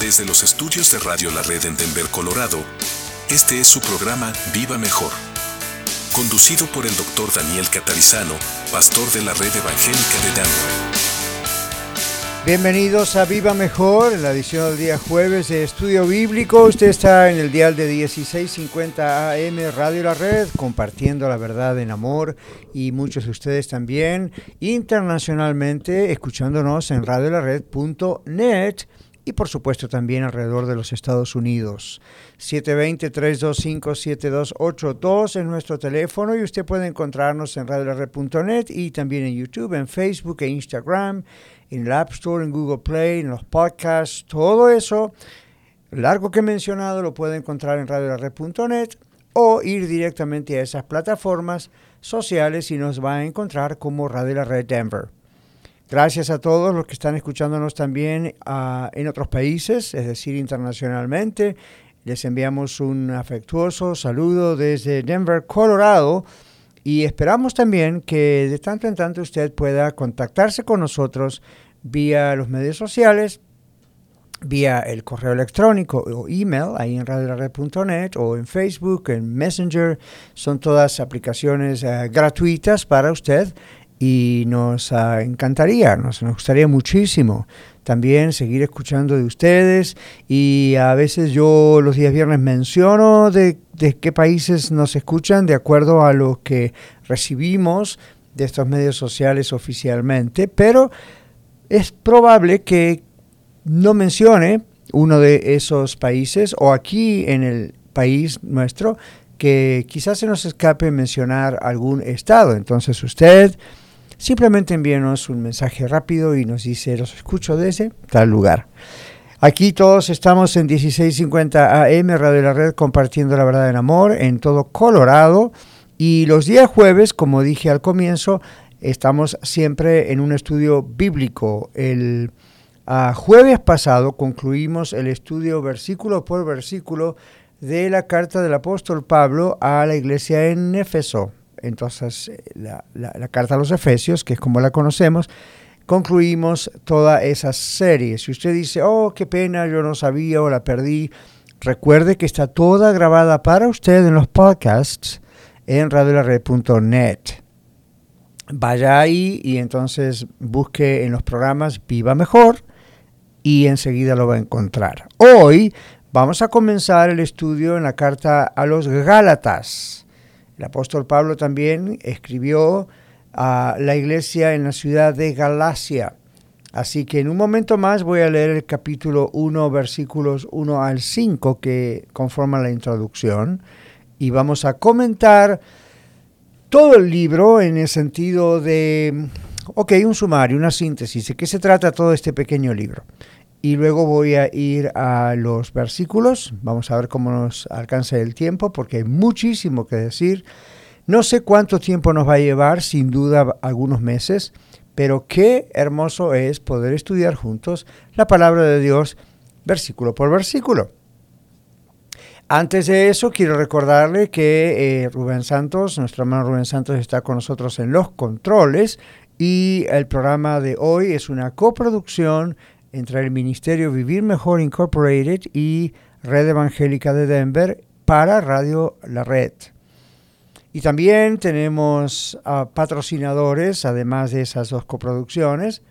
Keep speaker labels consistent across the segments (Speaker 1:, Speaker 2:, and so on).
Speaker 1: Desde los estudios de Radio La Red en Denver, Colorado, este es su programa Viva Mejor, conducido por el Dr. Daniel Catarizano, pastor de la Red Evangélica de Denver.
Speaker 2: Bienvenidos a Viva Mejor, en la edición del día jueves de Estudio Bíblico. Usted está en el dial de 1650 AM Radio La Red, compartiendo la verdad en amor, y muchos de ustedes también internacionalmente escuchándonos en radiolared.net y por supuesto también alrededor de los Estados Unidos. 720-325-7282 es nuestro teléfono y usted puede encontrarnos en radiolared.net y también en YouTube, en Facebook e Instagram, en el App Store, en Google Play, en los podcasts. Todo eso, largo que he mencionado, lo puede encontrar en radiolared.net o ir directamente a esas plataformas sociales y nos va a encontrar como Radio La Red Denver. Gracias a todos los que están escuchándonos también en otros países, es decir, internacionalmente. Les enviamos un afectuoso saludo desde Denver, Colorado, y esperamos también que de tanto en tanto usted pueda contactarse con nosotros vía los medios sociales, vía el correo electrónico o email, ahí en radiolared.net, o en Facebook, en Messenger. Son todas aplicaciones gratuitas para usted. Y nos encantaría, nos gustaría muchísimo también seguir escuchando de ustedes. Y a veces yo los días viernes menciono de qué países nos escuchan de acuerdo a lo que recibimos de estos medios sociales oficialmente. Pero es probable que no mencione uno de esos países, o aquí en el país nuestro, que quizás se nos escape mencionar algún estado. Entonces usted simplemente envíenos un mensaje rápido y nos dice: los escucho desde tal lugar. Aquí todos estamos en 1650 AM, Radio La Red, compartiendo la verdad en amor en todo Colorado. Y los días jueves, como dije al comienzo, estamos siempre en un estudio bíblico. El jueves pasado concluimos el estudio versículo por versículo de la carta del apóstol Pablo a la iglesia en Éfeso. Entonces, la carta a los Efesios, que es como la conocemos, concluimos toda esa serie. Si usted dice: oh, qué pena, yo no sabía o la perdí, recuerde que está toda grabada para usted en los podcasts en radiolared.net. Vaya ahí y entonces busque en los programas Viva Mejor y enseguida lo va a encontrar. Hoy vamos a comenzar el estudio en la carta a los Gálatas. El apóstol Pablo también escribió a la iglesia en la ciudad de Galacia. Así que en un momento más voy a leer el capítulo 1, versículos 1 al 5 que conforman la introducción. Y vamos a comentar todo el libro en el sentido de, un sumario, una síntesis. ¿De qué se trata todo este pequeño libro? Y luego voy a ir a los versículos. Vamos a ver cómo nos alcanza el tiempo, porque hay muchísimo que decir. No sé cuánto tiempo nos va a llevar, sin duda algunos meses, pero qué hermoso es poder estudiar juntos la palabra de Dios versículo por versículo. Antes de eso, quiero recordarle que Rubén Santos, nuestro hermano Rubén Santos, está con nosotros en los controles, y el programa de hoy es una coproducción entre el Ministerio Vivir Mejor Incorporated y Red Evangélica de Denver para Radio La Red. Y también tenemos patrocinadores, además de esas dos coproducciones,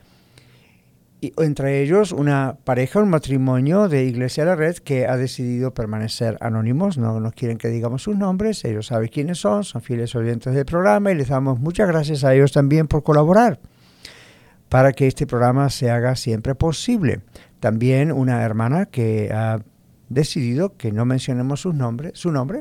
Speaker 2: y entre ellos una pareja, un matrimonio de Iglesia La Red que ha decidido permanecer anónimos. No quieren que digamos sus nombres, ellos saben quiénes son fieles oyentes del programa, y les damos muchas gracias a ellos también por colaborar para que este programa se haga siempre posible. También una hermana que ha decidido que no mencionemos su nombre,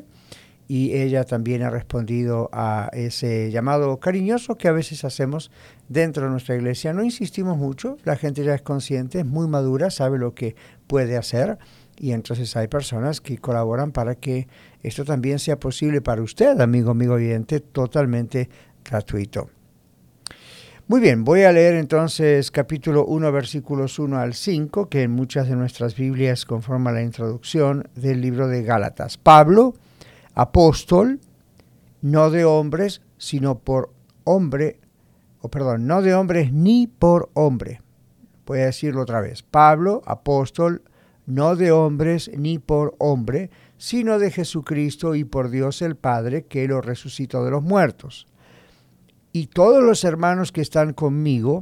Speaker 2: y ella también ha respondido a ese llamado cariñoso que a veces hacemos dentro de nuestra iglesia. No insistimos mucho, la gente ya es consciente, es muy madura, sabe lo que puede hacer, y entonces hay personas que colaboran para que esto también sea posible para usted, amigo oyente, totalmente gratuito. Muy bien, voy a leer entonces capítulo 1, versículos 1 al 5, que en muchas de nuestras Biblias conforma la introducción del libro de Gálatas. Pablo, apóstol, no de hombres, sino por hombre, no de hombres ni por hombre. Voy a decirlo otra vez. Pablo, apóstol, no de hombres ni por hombre, sino de Jesucristo y por Dios el Padre, que lo resucitó de los muertos. Y todos los hermanos que están conmigo,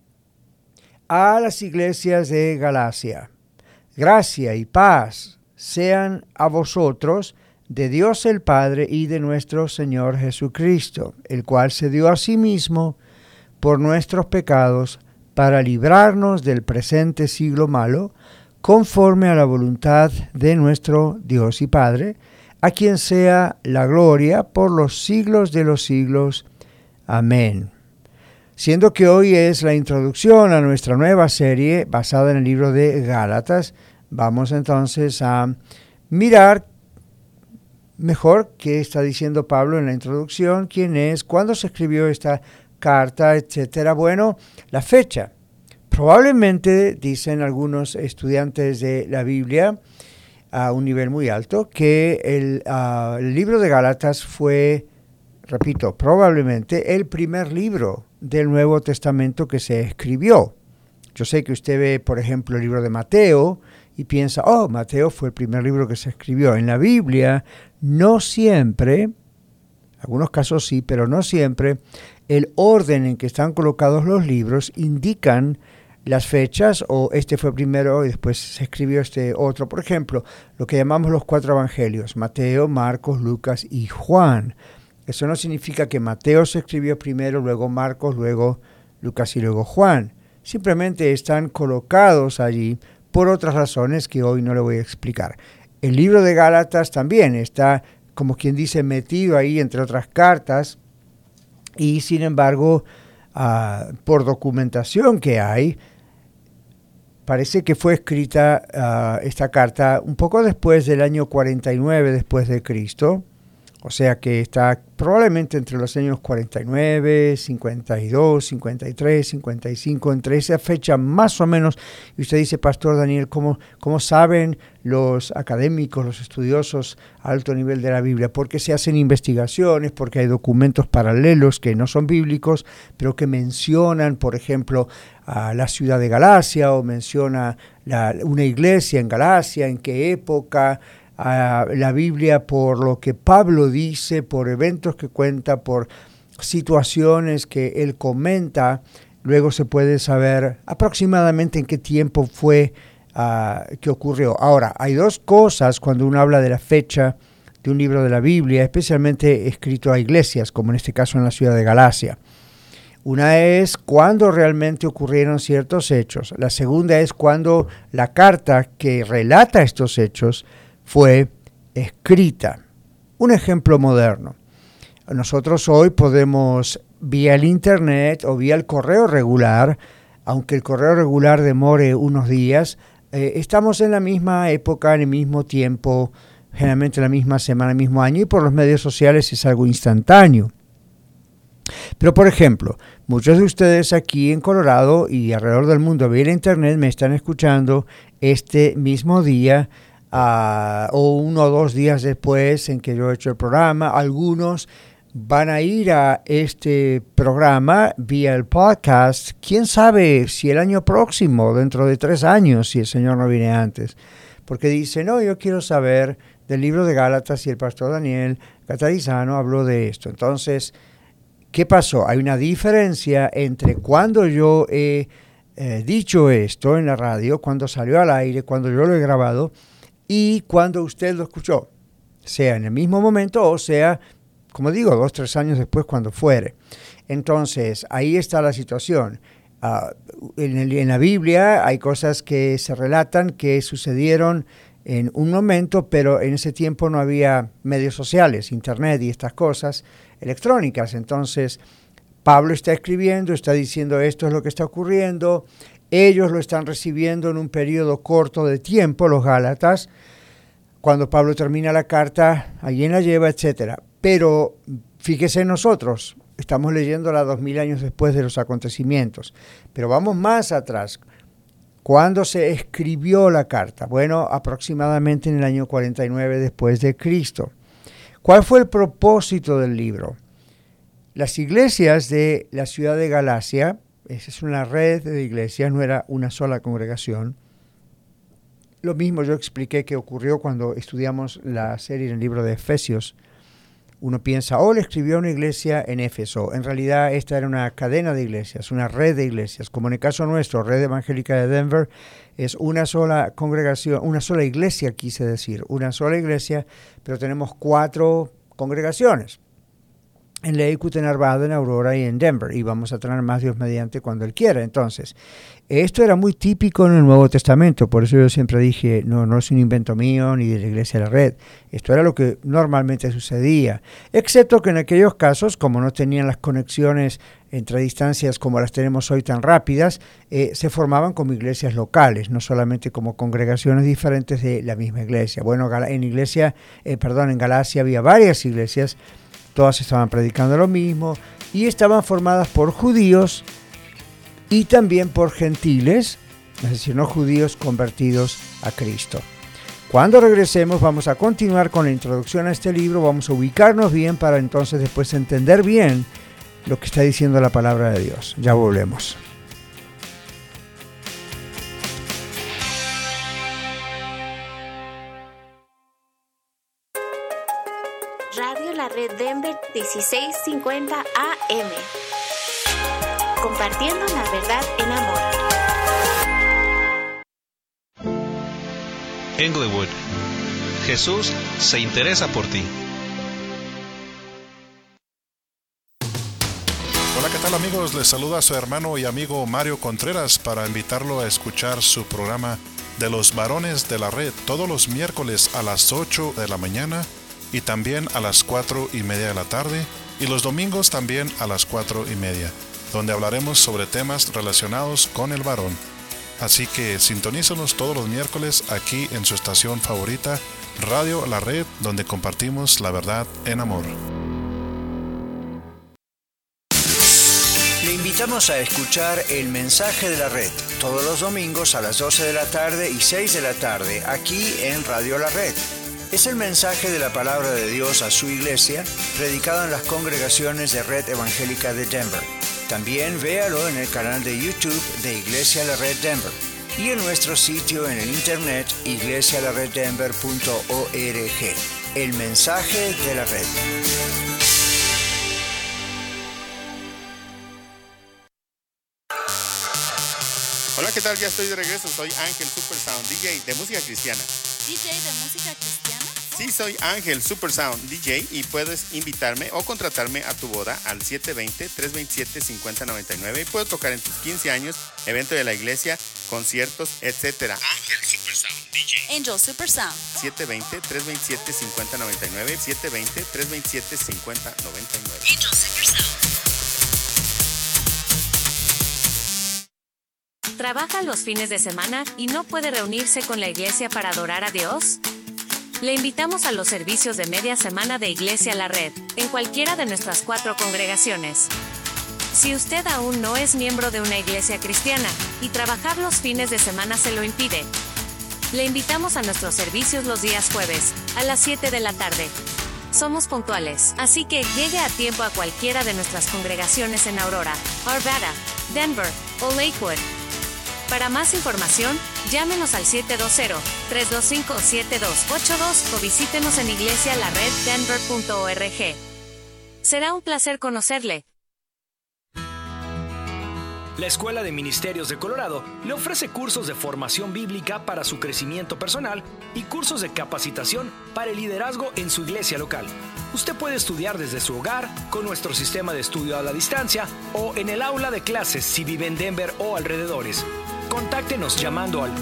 Speaker 2: a las iglesias de Galacia, gracia y paz sean a vosotros de Dios el Padre y de nuestro Señor Jesucristo, el cual se dio a sí mismo por nuestros pecados para librarnos del presente siglo malo, conforme a la voluntad de nuestro Dios y Padre, a quien sea la gloria por los siglos de los siglos. Amén. Siendo que hoy es la introducción a nuestra nueva serie basada en el libro de Gálatas, vamos entonces a mirar mejor qué está diciendo Pablo en la introducción, quién es, cuándo se escribió esta carta, etcétera. Bueno, la fecha. Probablemente, dicen algunos estudiantes de la Biblia a un nivel muy alto, que el libro de Gálatas fue, repito, probablemente el primer libro del Nuevo Testamento que se escribió. Yo sé que usted ve, por ejemplo, el libro de Mateo y piensa, Mateo fue el primer libro que se escribió. En la Biblia, no siempre, en algunos casos sí, pero no siempre, el orden en que están colocados los libros indican las fechas, o este fue primero y después se escribió este otro. Por ejemplo, lo que llamamos los 4 evangelios, Mateo, Marcos, Lucas y Juan. Eso no significa que Mateo se escribió primero, luego Marcos, luego Lucas y luego Juan. Simplemente están colocados allí por otras razones que hoy no le voy a explicar. El libro de Gálatas también está, como quien dice, metido ahí entre otras cartas, y sin embargo, por documentación que hay, parece que fue escrita esta carta un poco después del año 49 después de Cristo, o sea que está probablemente entre los años 49, 52, 53, 55, entre esa fecha más o menos. Y usted dice, Pastor Daniel, ¿cómo saben los académicos, los estudiosos a alto nivel de la Biblia? Porque se hacen investigaciones, porque hay documentos paralelos que no son bíblicos, pero que mencionan, por ejemplo, a la ciudad de Galacia, o menciona una iglesia en Galacia, en qué época. A la Biblia, por lo que Pablo dice, por eventos que cuenta, por situaciones que él comenta, luego se puede saber aproximadamente en qué tiempo fue que ocurrió. Ahora, hay dos cosas cuando uno habla de la fecha de un libro de la Biblia, especialmente escrito a iglesias, como en este caso en la ciudad de Galacia. Una es cuando realmente ocurrieron ciertos hechos. La segunda es cuando la carta que relata estos hechos fue escrita. Un ejemplo moderno. Nosotros hoy podemos, vía el internet o vía el correo regular, aunque el correo regular demore unos días, estamos en la misma época, en el mismo tiempo, generalmente la misma semana, el mismo año, y por los medios sociales es algo instantáneo. Pero, por ejemplo, muchos de ustedes aquí en Colorado y alrededor del mundo vía el internet me están escuchando este mismo día, o 1 o 2 días después en que yo he hecho el programa. Algunos van a ir a este programa vía el podcast, quién sabe si el año próximo, dentro de 3 años, si el Señor no viene antes, porque dice, no, yo quiero saber del libro de Gálatas y el pastor Daniel Catarizano habló de esto. Entonces, ¿qué pasó? Hay una diferencia entre cuando yo he dicho esto en la radio, cuando salió al aire, cuando yo lo he grabado, y cuando usted lo escuchó, sea en el mismo momento o sea, como digo, 2 o 3 años después, cuando fuere. Entonces, ahí está la situación. En la Biblia hay cosas que se relatan que sucedieron en un momento, pero en ese tiempo no había medios sociales, internet y estas cosas electrónicas. Entonces, Pablo está escribiendo, está diciendo esto es lo que está ocurriendo. Ellos lo están recibiendo en un periodo corto de tiempo, los Gálatas. Cuando Pablo termina la carta, alguien la lleva, etc. Pero fíjese en nosotros, estamos leyéndola 2000 años después de los acontecimientos. Pero vamos más atrás. ¿Cuándo se escribió la carta? Bueno, aproximadamente en el año 49 después de Cristo. ¿Cuál fue el propósito del libro? Las iglesias de la ciudad de Galacia, esa es una red de iglesias, no era una sola congregación. lo mismo yo expliqué que ocurrió cuando estudiamos la serie en el libro de Efesios. Uno piensa, le escribió a una iglesia en Éfeso. En realidad esta era una cadena de iglesias, una red de iglesias. Como en el caso nuestro, Red Evangélica de Denver, es una sola congregación, una sola iglesia, quise decir, una sola iglesia, pero tenemos 4 congregaciones. En Lakewood, en Arvada, en Aurora y en Denver. Y vamos a tener más, Dios mediante, cuando Él quiera. Entonces, esto era muy típico en el Nuevo Testamento. Por eso yo siempre dije, no es un invento mío ni de la Iglesia de la Red. Esto era lo que normalmente sucedía. Excepto que en aquellos casos, como no tenían las conexiones entre distancias como las tenemos hoy tan rápidas, se formaban como iglesias locales, no solamente como congregaciones diferentes de la misma iglesia. Bueno, en Galacia había varias iglesias. Todas estaban predicando lo mismo y estaban formadas por judíos y también por gentiles, es decir, no judíos convertidos a Cristo. Cuando regresemos vamos a continuar con la introducción a este libro, vamos a ubicarnos bien para entonces después entender bien lo que está diciendo la palabra de Dios. Ya volvemos.
Speaker 3: Radio La Red Denver 1650 AM. Compartiendo la verdad en amor.
Speaker 4: Englewood. Jesús se interesa por ti.
Speaker 5: Hola, ¿qué tal amigos? Les saluda su hermano y amigo Mario Contreras para invitarlo a escuchar su programa de los varones de la red todos los miércoles a las 8 de la mañana y también a las 4:30 de la tarde y los domingos también a las 4:30, donde hablaremos sobre temas relacionados con el varón. Así que sintonízanos todos los miércoles aquí en su estación favorita, Radio La Red, donde compartimos la verdad en amor.
Speaker 2: Le invitamos a escuchar El Mensaje de la Red todos los domingos a las 12 de la tarde y 6 de la tarde aquí en Radio La Red. Es el mensaje de la palabra de Dios a su iglesia, predicado en las congregaciones de Red Evangélica de Denver. También véalo en el canal de YouTube de Iglesia La Red Denver y en nuestro sitio en el internet iglesialareddenver.org. El mensaje de la red.
Speaker 6: Hola, ¿qué tal? Ya estoy de regreso. Soy Ángel Supersound, DJ de música cristiana.
Speaker 7: ¿DJ de música cristiana?
Speaker 6: Sí, soy Ángel Supersound, DJ, y puedes invitarme o contratarme a tu boda al 720-327-5099 y puedo tocar en tus 15 años, evento de la iglesia, conciertos, etc. Ángel Supersound, DJ.
Speaker 7: Angel Supersound.
Speaker 6: 720-327-5099, 720-327-5099.
Speaker 7: Angel Supersound.
Speaker 3: ¿Trabaja los fines de semana y no puede reunirse con la iglesia para adorar a Dios? Le invitamos a los servicios de media semana de Iglesia La Red, en cualquiera de nuestras 4 congregaciones. Si usted aún no es miembro de una iglesia cristiana, y trabajar los fines de semana se lo impide, le invitamos a nuestros servicios los días jueves, a las 7 de la tarde. Somos puntuales, así que llegue a tiempo a cualquiera de nuestras congregaciones en Aurora, Arvada, Denver o Lakewood. Para más información, llámenos al 720-325-7282 o visítenos en iglesialareddenver.org. Será un placer conocerle.
Speaker 8: La Escuela de Ministerios de Colorado le ofrece cursos de formación bíblica para su crecimiento personal y cursos de capacitación para el liderazgo en su iglesia local. Usted puede estudiar desde su hogar, con nuestro sistema de estudio a la distancia o en el aula de clases si vive en Denver o alrededores. Contáctenos llamando al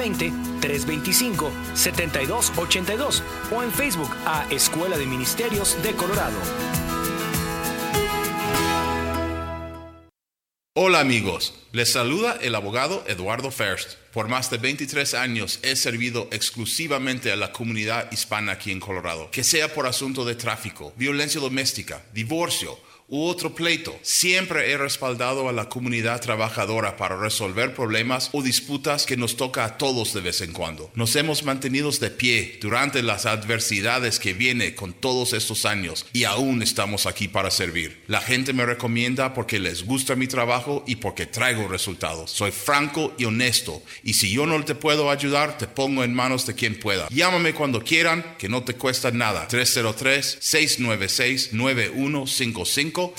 Speaker 8: 720-325-7282 o en Facebook a Escuela de Ministerios de Colorado.
Speaker 9: Hola amigos, les saluda el abogado Eduardo First. Por más de 23 años he servido exclusivamente a la comunidad hispana aquí en Colorado. Que sea por asunto de tráfico, violencia doméstica, divorcio u otro pleito. Siempre he respaldado a la comunidad trabajadora para resolver problemas o disputas que nos toca a todos de vez en cuando. Nos hemos mantenido de pie durante las adversidades que viene con todos estos años y aún estamos aquí para servir. La gente me recomienda porque les gusta mi trabajo y porque traigo resultados. Soy franco y honesto, y si yo no te puedo ayudar, te pongo en manos de quien pueda. Llámame cuando quieran, que no te cuesta nada. 303-696-9155,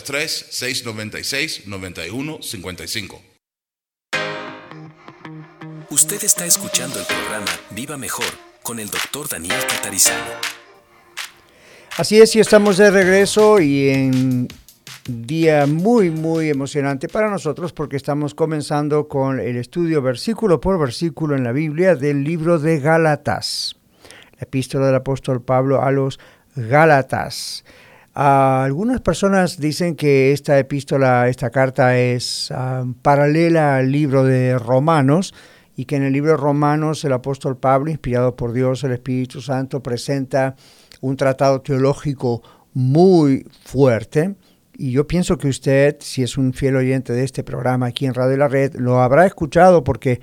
Speaker 9: 303-696-9155.
Speaker 1: Usted está escuchando el programa Viva Mejor con el Dr. Daniel Catarizano.
Speaker 2: Así es, y estamos de regreso y en día muy, muy emocionante para nosotros porque estamos comenzando con el estudio versículo por versículo en la Biblia del libro de Gálatas, la epístola del apóstol Pablo a los Gálatas. Algunas personas dicen que esta epístola, esta carta es paralela al libro de Romanos, y que en el libro de Romanos el apóstol Pablo, inspirado por Dios, el Espíritu Santo, presenta un tratado teológico muy fuerte. Y yo pienso que usted, si es un fiel oyente de este programa aquí en Radio La Red, lo habrá escuchado porque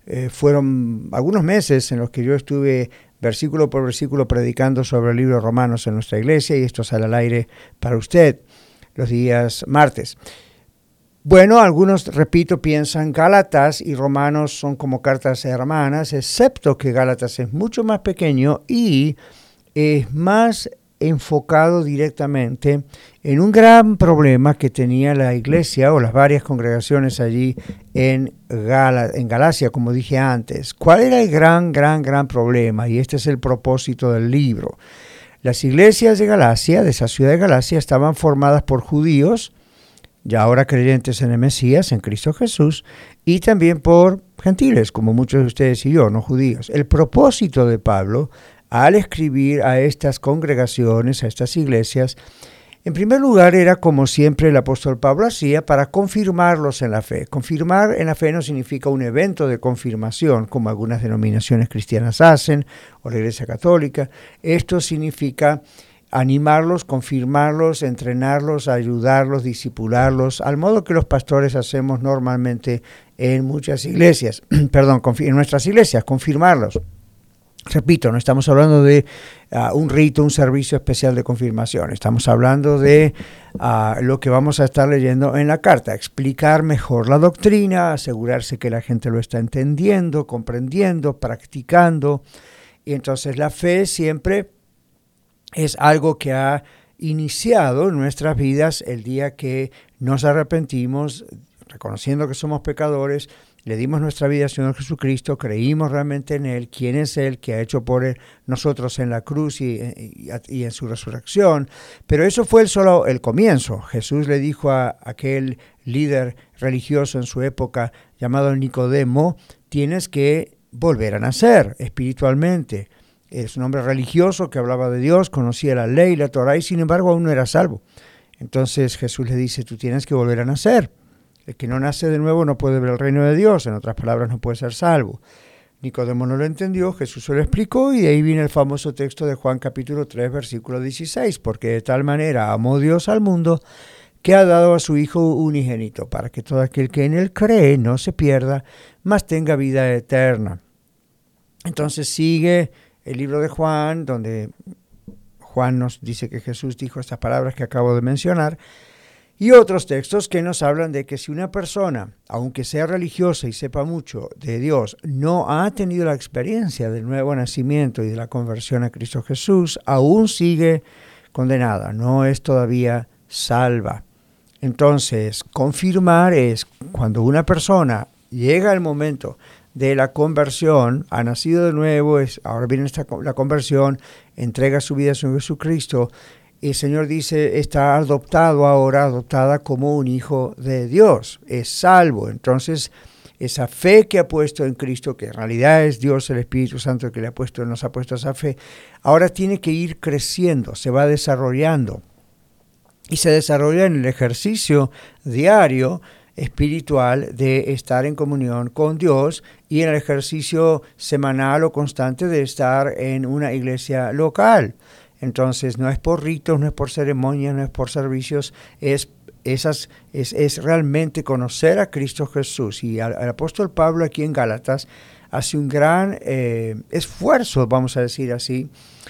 Speaker 2: fueron algunos meses en los que yo estuve versículo por versículo predicando sobre el libro de Romanos en nuestra iglesia, y esto sale al aire para usted los días martes. Bueno, algunos, repito, piensan Gálatas y Romanos son como cartas hermanas, excepto que Gálatas es mucho más pequeño y es más enfocado directamente en un gran problema que tenía la iglesia o las varias congregaciones allí en Galacia, como dije antes. ¿Cuál era el gran problema? Y este es el propósito del libro. Las iglesias de Galacia, de esa ciudad de Galacia, estaban formadas por judíos, ya ahora creyentes en el Mesías, en Cristo Jesús, y también por gentiles, como muchos de ustedes y yo, no judíos. El propósito de Pablo, al escribir a estas congregaciones, a estas iglesias, en primer lugar era como siempre el apóstol Pablo hacía, para confirmarlos en la fe. Confirmar en la fe no significa un evento de confirmación, como algunas denominaciones cristianas hacen, o la Iglesia Católica. Esto significa animarlos, confirmarlos, entrenarlos, ayudarlos, discipularlos, al modo que los pastores hacemos normalmente en muchas iglesias, en nuestras iglesias, confirmarlos. Repito, no estamos hablando de un rito, un servicio especial de confirmación, estamos hablando de lo que vamos a estar leyendo en la carta, explicar mejor la doctrina, asegurarse que la gente lo está entendiendo, comprendiendo, practicando, y entonces la fe siempre es algo que ha iniciado en nuestras vidas el día que nos arrepentimos, reconociendo que somos pecadores, le dimos nuestra vida al Señor Jesucristo, creímos realmente en Él, quién es Él, que ha hecho por nosotros en la cruz y en su resurrección. Pero eso fue solo el comienzo. Jesús le dijo a aquel líder religioso en su época llamado Nicodemo, tienes que volver a nacer espiritualmente. Es un hombre religioso que hablaba de Dios, conocía la ley, la Torá, y sin embargo aún no era salvo. Entonces Jesús le dice, tú tienes que volver a nacer. El que no nace de nuevo no puede ver el reino de Dios, en otras palabras no puede ser salvo. Nicodemo no lo entendió, Jesús se lo explicó, y de ahí viene el famoso texto de Juan capítulo 3, versículo 16, porque de tal manera amó Dios al mundo que ha dado a su Hijo unigénito, para que todo aquel que en Él cree no se pierda, mas tenga vida eterna. Entonces sigue el libro de Juan, donde Juan nos dice que Jesús dijo estas palabras que acabo de mencionar, y otros textos que nos hablan de que si una persona, aunque sea religiosa y sepa mucho de Dios, no ha tenido la experiencia del nuevo nacimiento y de la conversión a Cristo Jesús, aún sigue condenada, no es todavía salva. Entonces, confirmar es cuando una persona llega al momento de la conversión, ha nacido de nuevo, ahora viene la conversión, entrega su vida a Señor Jesucristo, y el Señor dice, está adoptada como un hijo de Dios, es salvo. Entonces, esa fe que ha puesto en Cristo, que en realidad es Dios, el Espíritu Santo que nos ha puesto esa fe, ahora tiene que ir creciendo, se va desarrollando. Y se desarrolla en el ejercicio diario espiritual de estar en comunión con Dios y en el ejercicio semanal o constante de estar en una iglesia local. Entonces no es por ritos, no es por ceremonias, no es por servicios, es realmente conocer a Cristo Jesús. Y el apóstol Pablo aquí en Gálatas hace un gran esfuerzo, vamos a decir así,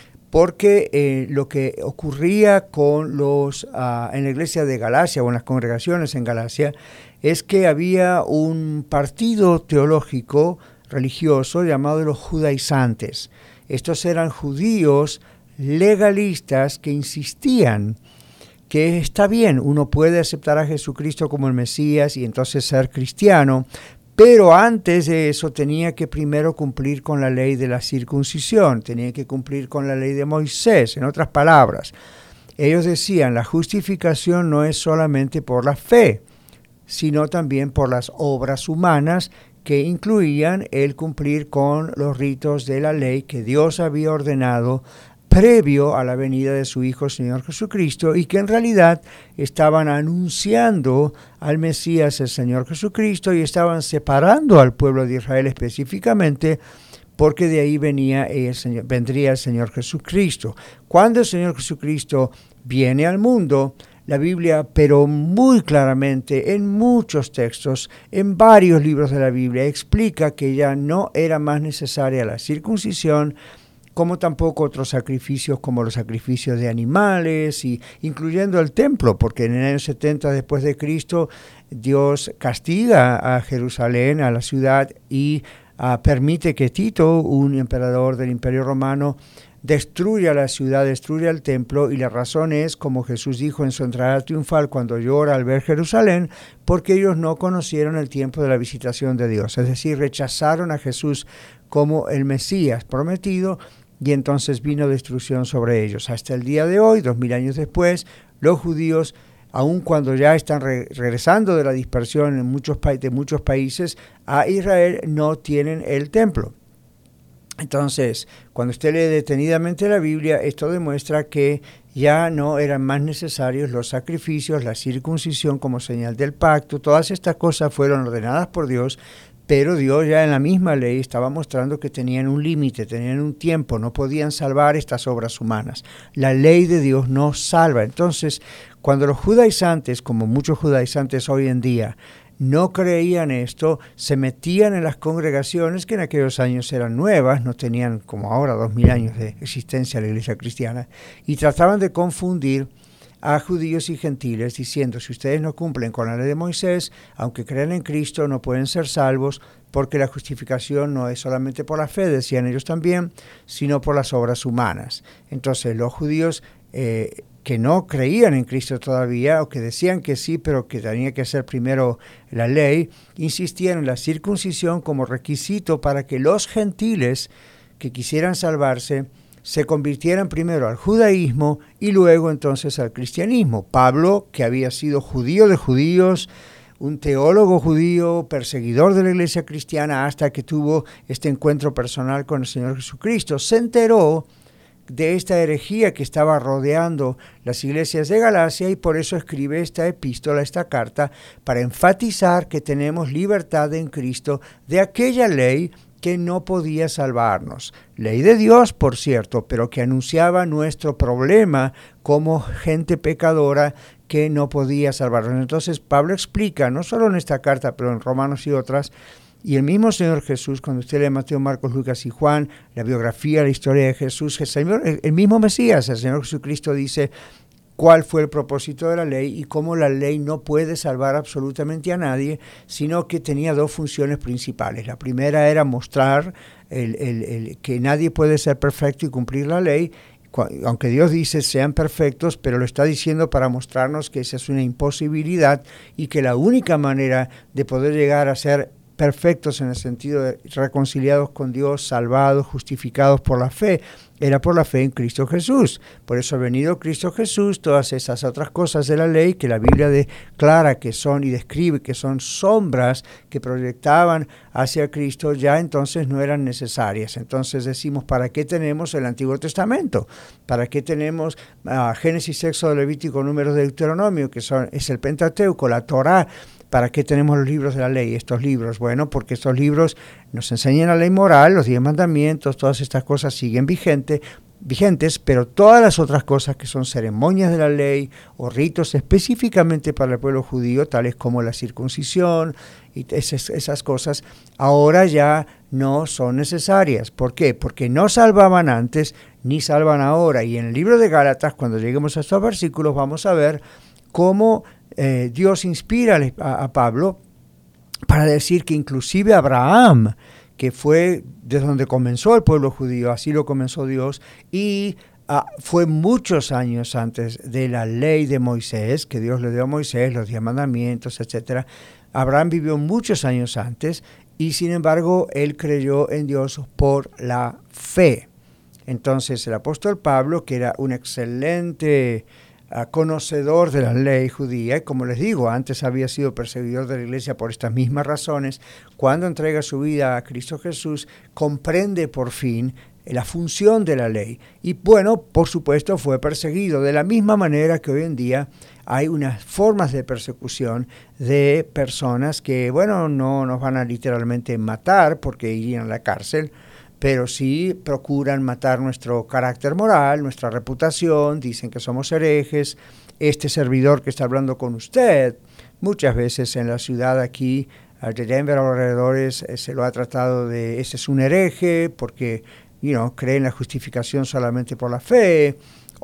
Speaker 2: porque lo que ocurría con en la iglesia de Galacia o en las congregaciones en Galacia es que había un partido teológico religioso llamado los judaizantes. Estos eran judíos legalistas que insistían que está bien, uno puede aceptar a Jesucristo como el Mesías y entonces ser cristiano, pero antes de eso tenía que primero cumplir con la ley de la circuncisión, tenía que cumplir con la ley de Moisés. En otras palabras, ellos decían, la justificación no es solamente por la fe, sino también por las obras humanas que incluían el cumplir con los ritos de la ley que Dios había ordenado previo a la venida de su Hijo Señor Jesucristo, y que en realidad estaban anunciando al Mesías, el Señor Jesucristo, y estaban separando al pueblo de Israel específicamente, porque de ahí vendría el Señor Jesucristo. Cuando el Señor Jesucristo viene al mundo, la Biblia, pero muy claramente, en muchos textos, en varios libros de la Biblia, explica que ya no era más necesaria la circuncisión, como tampoco otros sacrificios como los sacrificios de animales, y incluyendo el templo, porque en el año 70 después de Cristo Dios castiga a Jerusalén, a la ciudad, y permite que Tito, un emperador del Imperio Romano, destruya la ciudad, destruya el templo, y la razón es, como Jesús dijo en su entrada triunfal cuando llora al ver Jerusalén, porque ellos no conocieron el tiempo de la visitación de Dios, es decir, rechazaron a Jesús como el Mesías prometido, y entonces vino destrucción sobre ellos. Hasta el día de hoy, 2000 años después, los judíos, aun cuando ya están regresando de la dispersión en muchos países, a Israel no tienen el templo. Entonces, cuando usted lee detenidamente la Biblia, esto demuestra que ya no eran más necesarios los sacrificios, la circuncisión como señal del pacto. Todas estas cosas fueron ordenadas por Dios, pero Dios ya en la misma ley estaba mostrando que tenían un límite, tenían un tiempo, no podían salvar estas obras humanas. La ley de Dios no salva. Entonces, cuando los judaizantes, como muchos judaizantes hoy en día, no creían esto, se metían en las congregaciones que en aquellos años eran nuevas, no tenían como ahora 2000 años de existencia la iglesia cristiana, y trataban de confundir a judíos y gentiles diciendo, si ustedes no cumplen con la ley de Moisés, aunque crean en Cristo, no pueden ser salvos, porque la justificación no es solamente por la fe, decían ellos también, sino por las obras humanas. Entonces los judíos que no creían en Cristo todavía, o que decían que sí, pero que tenía que ser primero la ley, insistían en la circuncisión como requisito para que los gentiles que quisieran salvarse se convirtieran primero al judaísmo y luego entonces al cristianismo. Pablo, que había sido judío de judíos, un teólogo judío, perseguidor de la iglesia cristiana, hasta que tuvo este encuentro personal con el Señor Jesucristo, se enteró de esta herejía que estaba rodeando las iglesias de Galacia, y por eso escribe esta epístola, esta carta, para enfatizar que tenemos libertad en Cristo de aquella ley que no podía salvarnos. Ley de Dios, por cierto, pero que anunciaba nuestro problema como gente pecadora que no podía salvarnos. Entonces Pablo explica, no solo en esta carta, pero en Romanos y otras, y el mismo Señor Jesús, cuando usted lee Mateo, Marcos, Lucas y Juan, la biografía, la historia de Jesús, el mismo Mesías, el Señor Jesucristo dice cuál fue el propósito de la ley y cómo la ley no puede salvar absolutamente a nadie, sino que tenía dos funciones principales. La primera era mostrar que nadie puede ser perfecto y cumplir la ley, aunque Dios dice sean perfectos, pero lo está diciendo para mostrarnos que esa es una imposibilidad y que la única manera de poder llegar a ser perfectos en el sentido de reconciliados con Dios, salvados, justificados por la fe, era por la fe en Cristo Jesús. Por eso ha venido Cristo Jesús, todas esas otras cosas de la ley que la Biblia declara que son y describe que son sombras que proyectaban hacia Cristo, ya entonces no eran necesarias. Entonces decimos, ¿para qué tenemos el Antiguo Testamento? ¿Para qué tenemos Génesis, Éxodo, Levítico, Números, Deuteronomio, que es el Pentateuco, la Torá? ¿Para qué tenemos los libros de la ley, estos libros? Bueno, porque estos libros nos enseñan la ley moral, los 10 mandamientos, todas estas cosas siguen vigentes, vigentes, pero todas las otras cosas que son ceremonias de la ley o ritos específicamente para el pueblo judío, tales como la circuncisión y esas cosas, ahora ya no son necesarias. ¿Por qué? Porque no salvaban antes ni salvan ahora. Y en el libro de Gálatas, cuando lleguemos a estos versículos, vamos a ver cómo Dios inspira a Pablo para decir que inclusive Abraham, que fue desde donde comenzó el pueblo judío, así lo comenzó Dios, y fue muchos años antes de la ley de Moisés, que Dios le dio a Moisés, los 10 mandamientos, etc. Abraham vivió muchos años antes, y sin embargo, él creyó en Dios por la fe. Entonces, el apóstol Pablo, que era un excelente conocedor de la ley judía, y como les digo, antes había sido perseguidor de la iglesia por estas mismas razones, cuando entrega su vida a Cristo Jesús, comprende por fin la función de la ley. Y bueno, por supuesto, fue perseguido de la misma manera que hoy en día hay unas formas de persecución de personas que, bueno, no nos van a literalmente matar porque irían a la cárcel, pero sí procuran matar nuestro carácter moral, nuestra reputación, dicen que somos herejes. Este servidor que está hablando con usted, muchas veces en la ciudad aquí de Denver, alrededores, se lo ha tratado de, ese es un hereje, porque cree en la justificación solamente por la fe,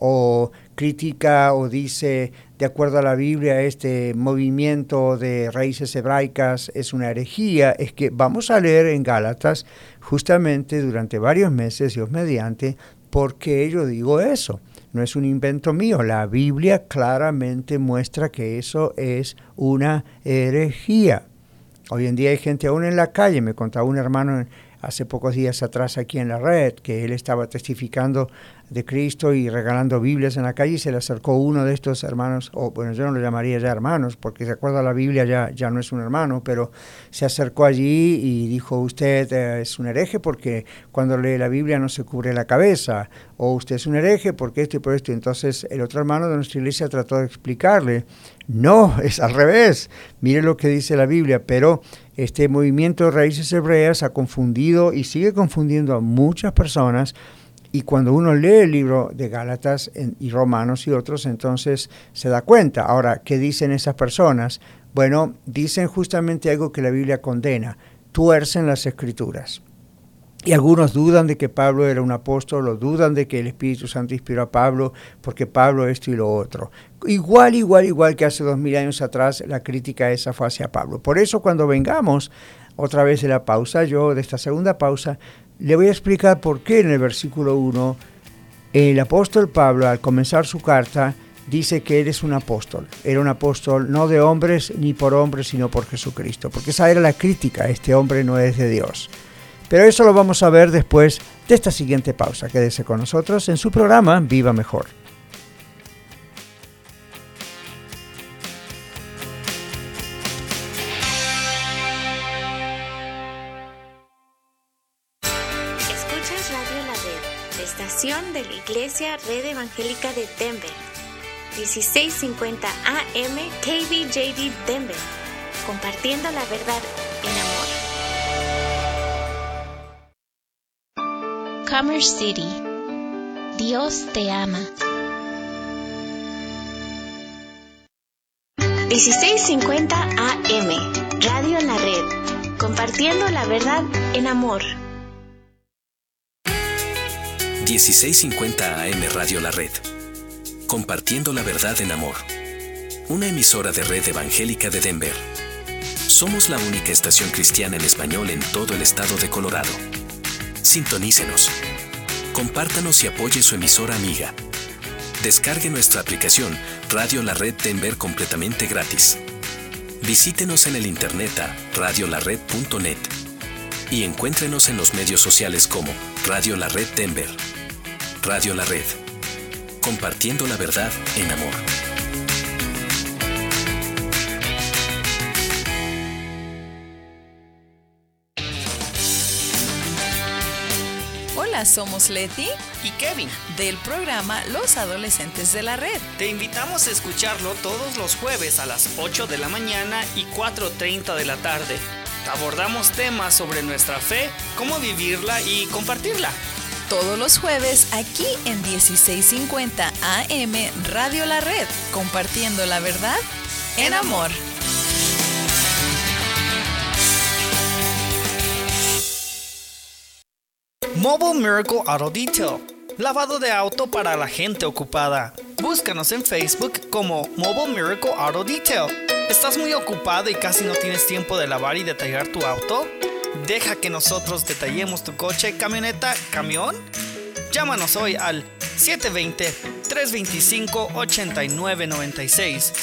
Speaker 2: o critica o dice, de acuerdo a la Biblia, este movimiento de raíces hebraicas es una herejía. Es que vamos a leer en Gálatas, justamente durante varios meses, Dios mediante, por qué yo digo eso. No es un invento mío, la Biblia claramente muestra que eso es una herejía. Hoy en día hay gente aún en la calle, me contaba un hermano hace pocos días atrás aquí en la red, que él estaba testificando de Cristo y regalando Biblias en la calle, y se le acercó uno de estos hermanos, bueno, yo no lo llamaría ya hermanos, porque de acuerdo a la Biblia ya no es un hermano, pero se acercó allí y dijo, usted es un hereje porque cuando lee la Biblia no se cubre la cabeza, o usted es un hereje porque esto y por esto. Entonces el otro hermano de nuestra iglesia trató de explicarle, no, es al revés, mire lo que dice la Biblia, pero este movimiento de raíces hebreas ha confundido y sigue confundiendo a muchas personas. Y cuando uno lee el libro de Gálatas y Romanos y otros, entonces se da cuenta. Ahora, ¿qué dicen esas personas? Bueno, dicen justamente algo que la Biblia condena, tuercen las Escrituras. Y algunos dudan de que Pablo era un apóstol, o dudan de que el Espíritu Santo inspiró a Pablo, porque Pablo esto y lo otro. Igual que hace 2000 años atrás, la crítica esa fue hacia Pablo. Por eso cuando vengamos otra vez de la pausa, yo de esta segunda pausa, le voy a explicar por qué en el versículo 1 el apóstol Pablo, al comenzar su carta, dice que eres un apóstol. Era un apóstol no de hombres ni por hombres, sino por Jesucristo. Porque esa era la crítica, este hombre no es de Dios. Pero eso lo vamos a ver después de esta siguiente pausa. Quédese con nosotros en su programa Viva Mejor.
Speaker 3: De la Iglesia Red Evangélica de Denver, 1650 AM KBJD Denver, compartiendo la verdad en amor.
Speaker 10: Commerce City, Dios te ama.
Speaker 3: 1650 AM, Radio en la Red, compartiendo la verdad en amor.
Speaker 1: 1650 AM Radio La Red. Compartiendo la verdad en amor. Una emisora de Red Evangélica de Denver. Somos la única estación cristiana en español en todo el estado de Colorado. Sintonícenos. Compártanos y apoye su emisora amiga. Descargue nuestra aplicación Radio La Red Denver completamente gratis. Visítenos en el internet a radiolared.net y encuéntrenos en los medios sociales como Radio La Red Denver. Radio La Red. Compartiendo la verdad en amor.
Speaker 11: Hola, somos Leti
Speaker 12: y Kevin
Speaker 11: del programa Los Adolescentes de la Red.
Speaker 12: Te invitamos a escucharlo todos los jueves a las 8 de la mañana y 4:30 de la tarde. Abordamos temas sobre nuestra fe, cómo vivirla y compartirla.
Speaker 11: todos los jueves aquí en 1650 AM Radio La Red, compartiendo la verdad en amor.
Speaker 12: Mobile Miracle Auto Detail. Lavado de auto para la gente ocupada. Búscanos en Facebook como Mobile Miracle Auto Detail. ¿Estás muy ocupado y casi no tienes tiempo de lavar y detallar tu auto? Deja que nosotros detallemos tu coche, camioneta, camión. Llámanos hoy al 720-325-8996.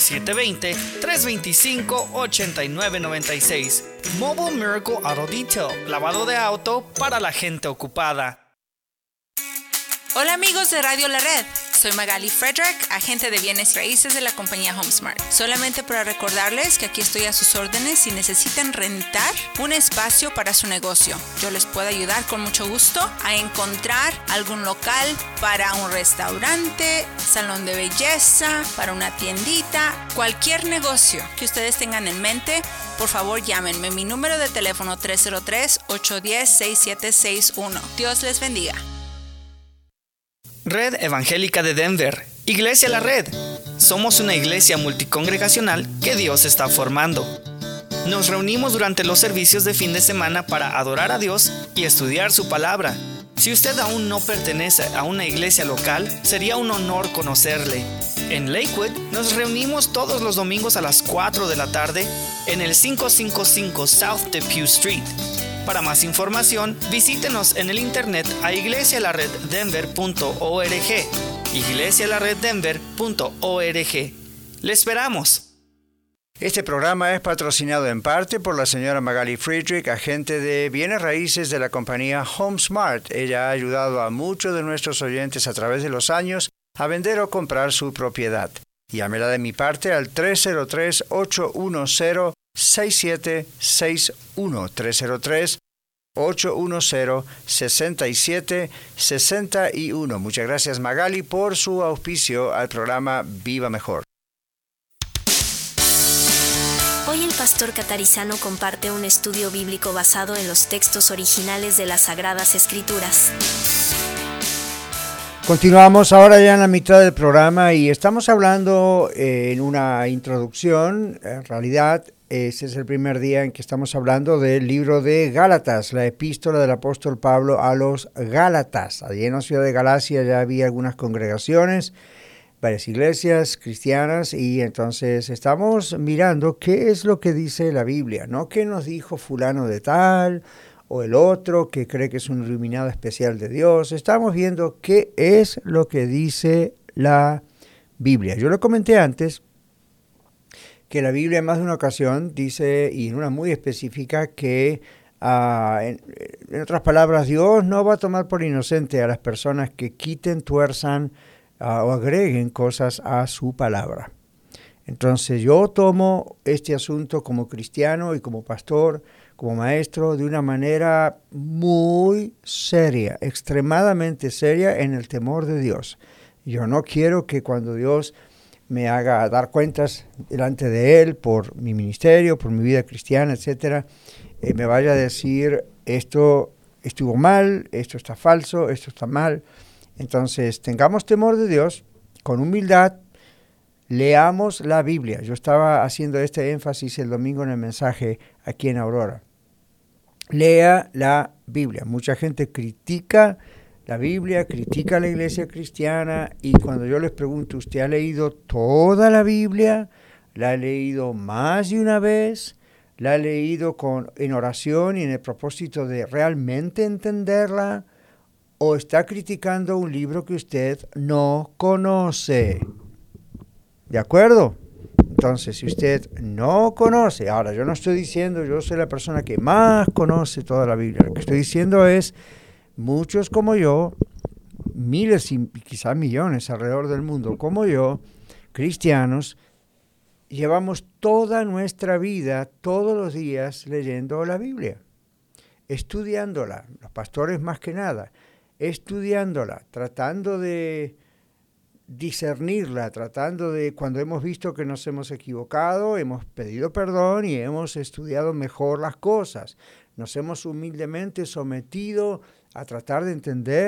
Speaker 12: 720-325-8996. Mobile Miracle Auto Detail. Lavado de auto para la gente ocupada.
Speaker 13: Hola amigos de Radio La Red, soy Magali Frederick, agente de bienes raíces de la compañía HomeSmart. Solamente para recordarles que aquí estoy a sus órdenes si necesitan rentar un espacio para su negocio. Yo les puedo ayudar con mucho gusto a encontrar algún local para un restaurante, salón de belleza, para una tiendita, cualquier negocio que ustedes tengan en mente. Por favor, llámenme. Mi número de teléfono 303-810-6761. Dios les bendiga.
Speaker 12: Red Evangélica de Denver, Iglesia La Red. Somos una iglesia multicongregacional que Dios está formando. Nos reunimos durante los servicios de fin de semana para adorar a Dios y estudiar su palabra. Si usted aún no pertenece a una iglesia local, sería un honor conocerle. En Lakewood nos reunimos todos los domingos a las 4 de la tarde en el 555 South Depew Street. Para más información, visítenos en el internet a iglesialareddenver.org. iglesialareddenver.org. ¡Le esperamos!
Speaker 2: Este programa es patrocinado en parte por la señora Magali Friedrich, agente de bienes raíces de la compañía HomeSmart. Ella ha ayudado a muchos de nuestros oyentes a través de los años a vender o comprar su propiedad. Llámela de mi parte al 303-810-6761. 303-810-6761. Muchas gracias, Magali, por su auspicio al programa Viva Mejor.
Speaker 10: Hoy el pastor Catarizano comparte un estudio bíblico basado en los textos originales de las Sagradas Escrituras.
Speaker 2: Continuamos ahora ya en la mitad del programa y estamos hablando en una introducción, en realidad ese es el primer día en que estamos hablando del libro de Gálatas, la epístola del apóstol Pablo a los Gálatas. Allí en la ciudad de Galacia ya había algunas congregaciones, varias iglesias cristianas, y entonces estamos mirando qué es lo que dice la Biblia, no qué nos dijo fulano de tal o el otro que cree que es un iluminado especial de Dios. Estamos viendo qué es lo que dice la Biblia. Yo lo comenté antes, que la Biblia en más de una ocasión dice, y en una muy específica, que en otras palabras, Dios no va a tomar por inocente a las personas que quiten, tuerzan o agreguen cosas a su palabra. Entonces yo tomo este asunto como cristiano y como pastor, como maestro, de una manera muy seria, extremadamente seria, en el temor de Dios. Yo no quiero que cuando Dios me haga dar cuentas delante de Él por mi ministerio, por mi vida cristiana, etcétera, me vaya a decir, esto estuvo mal, esto está falso, esto está mal. Entonces, tengamos temor de Dios, con humildad, leamos la Biblia. Yo estaba haciendo este énfasis el domingo en el mensaje aquí en Aurora. Lea la Biblia. Mucha gente critica la Biblia, critica a la iglesia cristiana, y cuando yo les pregunto, ¿usted ha leído toda la Biblia? ¿La ha leído más de una vez? ¿La ha leído en oración y en el propósito de realmente entenderla? ¿O está criticando un libro que usted no conoce? ¿De acuerdo? Entonces, si usted no conoce, ahora yo no estoy diciendo yo soy la persona que más conoce toda la Biblia, lo que estoy diciendo es, muchos como yo, miles y quizás millones alrededor del mundo como yo, cristianos, llevamos toda nuestra vida, todos los días, leyendo la Biblia, estudiándola, los pastores más que nada, estudiándola, tratando de discernirla, tratando de, cuando hemos visto que nos hemos equivocado, hemos pedido perdón y hemos estudiado mejor las cosas. Nos hemos humildemente sometido a tratar de entender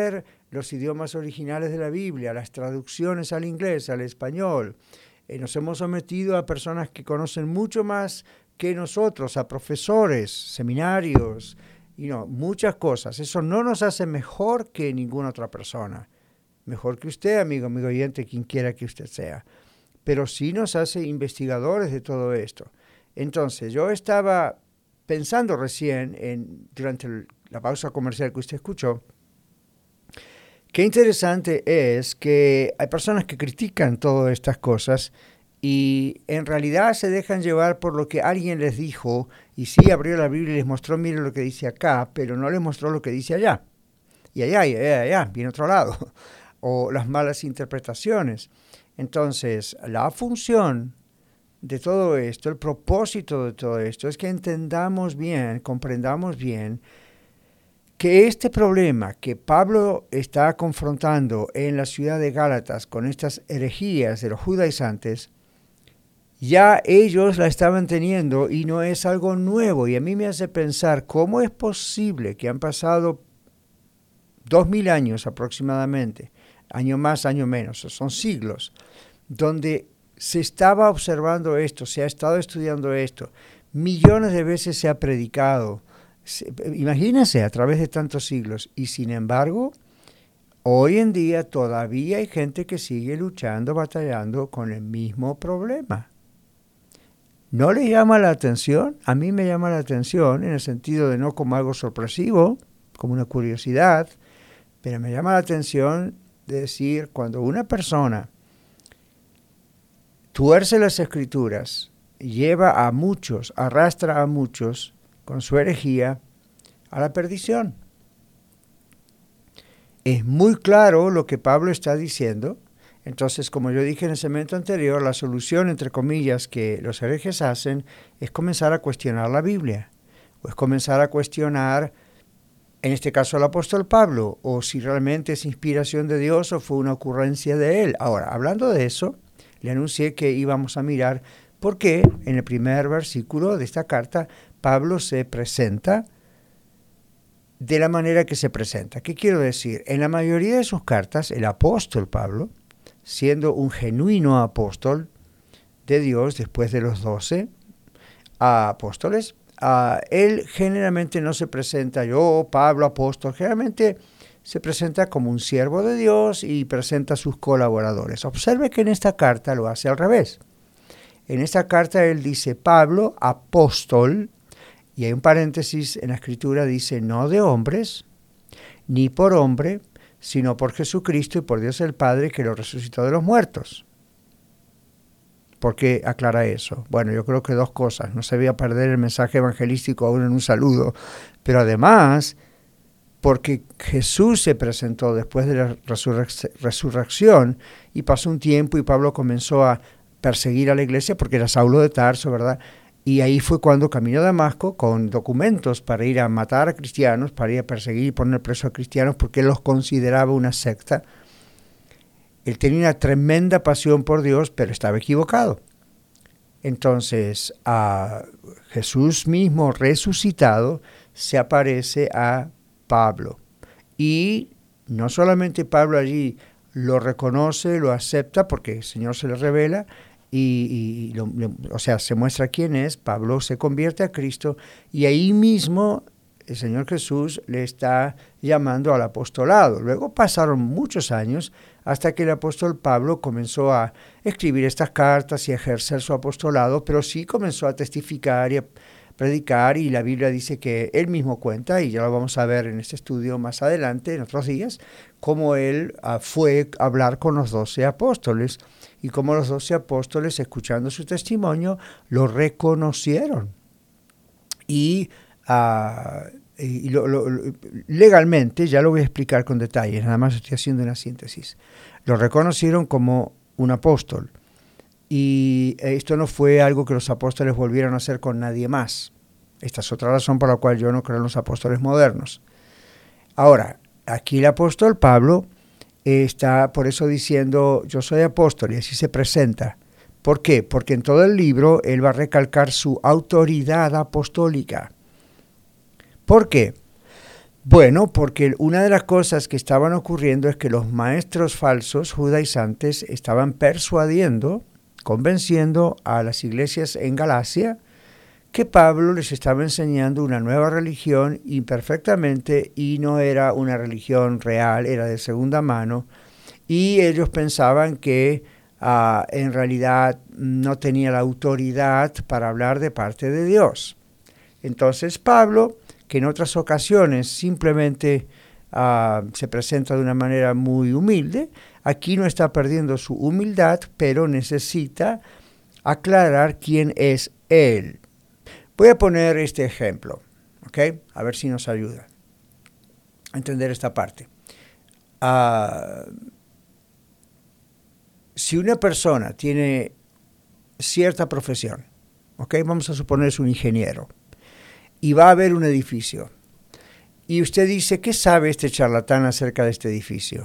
Speaker 2: los idiomas originales de la Biblia, las traducciones al inglés, al español. Nos hemos sometido a personas que conocen mucho más que nosotros, a profesores, seminarios, muchas cosas. Eso no nos hace mejor que ninguna otra persona. Mejor que usted, amigo oyente, quien quiera que usted sea. Pero sí nos hace investigadores de todo esto. Entonces, yo estaba pensando recién, durante la pausa comercial que usted escuchó, qué interesante es que hay personas que critican todas estas cosas y en realidad se dejan llevar por lo que alguien les dijo, y sí abrió la Biblia y les mostró, mire lo que dice acá, pero no les mostró lo que dice allá. Y allá, viene otro lado. O las malas interpretaciones. Entonces, la función de todo esto, el propósito de todo esto, es que entendamos bien, comprendamos bien, que este problema que Pablo está confrontando en la ciudad de Gálatas con estas herejías de los judaizantes, ya ellos la estaban teniendo y no es algo nuevo. Y a mí me hace pensar cómo es posible que han pasado 2000 años aproximadamente, año más, año menos, son siglos, donde se estaba observando esto, se ha estado estudiando esto, millones de veces se ha predicado. Imagínense, a través de tantos siglos, y sin embargo, hoy en día todavía hay gente que sigue luchando, batallando con el mismo problema. ¿No le llama la atención? A mí me llama la atención en el sentido de no como algo sorpresivo, como una curiosidad, pero me llama la atención de decir, cuando una persona tuerce las Escrituras, lleva a muchos, arrastra a muchos, con su herejía, a la perdición. Es muy claro lo que Pablo está diciendo. Entonces, como yo dije en el segmento anterior, la solución, entre comillas, que los herejes hacen es comenzar a cuestionar la Biblia, o es comenzar a cuestionar, en este caso, al apóstol Pablo, o si realmente es inspiración de Dios o fue una ocurrencia de él. Ahora, hablando de eso, le anuncié que íbamos a mirar por qué en el primer versículo de esta carta Pablo se presenta de la manera que se presenta. ¿Qué quiero decir? En la mayoría de sus cartas, el apóstol Pablo, siendo un genuino apóstol de Dios después de los 12 apóstoles, él generalmente no se presenta, yo, Pablo, apóstol, generalmente se presenta como un siervo de Dios y presenta a sus colaboradores. Observe que en esta carta lo hace al revés. En esta carta él dice Pablo, apóstol, y hay un paréntesis en la escritura, dice no de hombres, ni por hombre, sino por Jesucristo y por Dios el Padre que lo resucitó de los muertos. ¿Por qué aclara eso? Bueno, yo creo que dos cosas. No se debía perder el mensaje evangelístico aún en un saludo, pero además porque Jesús se presentó después de la resurrección y pasó un tiempo y Pablo comenzó a perseguir a la iglesia porque era Saulo de Tarso, ¿verdad? Y ahí fue cuando caminó a Damasco con documentos para ir a matar a cristianos, para ir a perseguir y poner preso a cristianos porque él los consideraba una secta. Él tenía una tremenda pasión por Dios, pero estaba equivocado. Entonces, a Jesús mismo resucitado se aparece a Pablo. Y no solamente Pablo allí lo reconoce, lo acepta, porque el Señor se le revela, se muestra quién es. Pablo se convierte a Cristo y ahí mismo el Señor Jesús le está llamando al apostolado. Luego pasaron muchos años hasta que el apóstol Pablo comenzó a escribir estas cartas y a ejercer su apostolado, pero sí comenzó a testificar y a predicar, y la Biblia dice que él mismo cuenta, y ya lo vamos a ver en este estudio más adelante, en otros días, cómo él fue a hablar con los 12 apóstoles, y cómo los 12 apóstoles, escuchando su testimonio, lo reconocieron. Legalmente, ya lo voy a explicar con detalles, nada más estoy haciendo una síntesis, lo reconocieron como un apóstol. Y esto no fue algo que los apóstoles volvieron a hacer con nadie más. Esta es otra razón por la cual yo no creo en los apóstoles modernos. Ahora, aquí el apóstol Pablo está por eso diciendo, yo soy apóstol, y así se presenta. ¿Por qué? Porque en todo el libro él va a recalcar su autoridad apostólica. ¿Por qué? Bueno, porque una de las cosas que estaban ocurriendo es que los maestros falsos judaizantes estaban persuadiendo, convenciendo a las iglesias en Galacia que Pablo les estaba enseñando una nueva religión imperfectamente y no era una religión real, era de segunda mano, y ellos pensaban que en realidad no tenía la autoridad para hablar de parte de Dios. Entonces Pablo, que en otras ocasiones simplemente se presenta de una manera muy humilde, aquí no está perdiendo su humildad, pero necesita aclarar quién es él. Voy a poner este ejemplo, ¿ok? A ver si nos ayuda a entender esta parte. Si una persona tiene cierta profesión, ¿ok? Vamos a suponer es un ingeniero, y va a ver un edificio, y usted dice, ¿qué sabe este charlatán acerca de este edificio?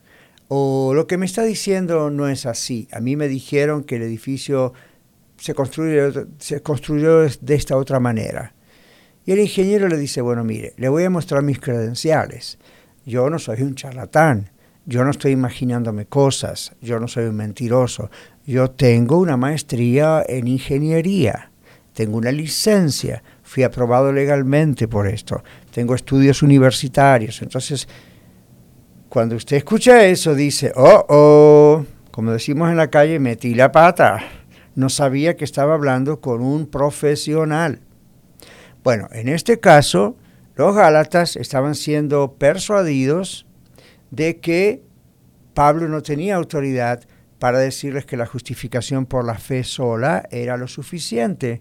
Speaker 2: O lo que me está diciendo no es así. A mí me dijeron que el edificio se construyó de esta otra manera. Y el ingeniero le dice, bueno, mire, le voy a mostrar mis credenciales. Yo no soy un charlatán, yo no estoy imaginándome cosas, yo no soy un mentiroso. Yo tengo una maestría en ingeniería, tengo una licencia, fui aprobado legalmente por esto, tengo estudios universitarios. Entonces, cuando usted escucha eso, dice, como decimos en la calle, metí la pata. No sabía que estaba hablando con un profesional. Bueno, en este caso, los gálatas estaban siendo persuadidos de que Pablo no tenía autoridad para decirles que la justificación por la fe sola era lo suficiente.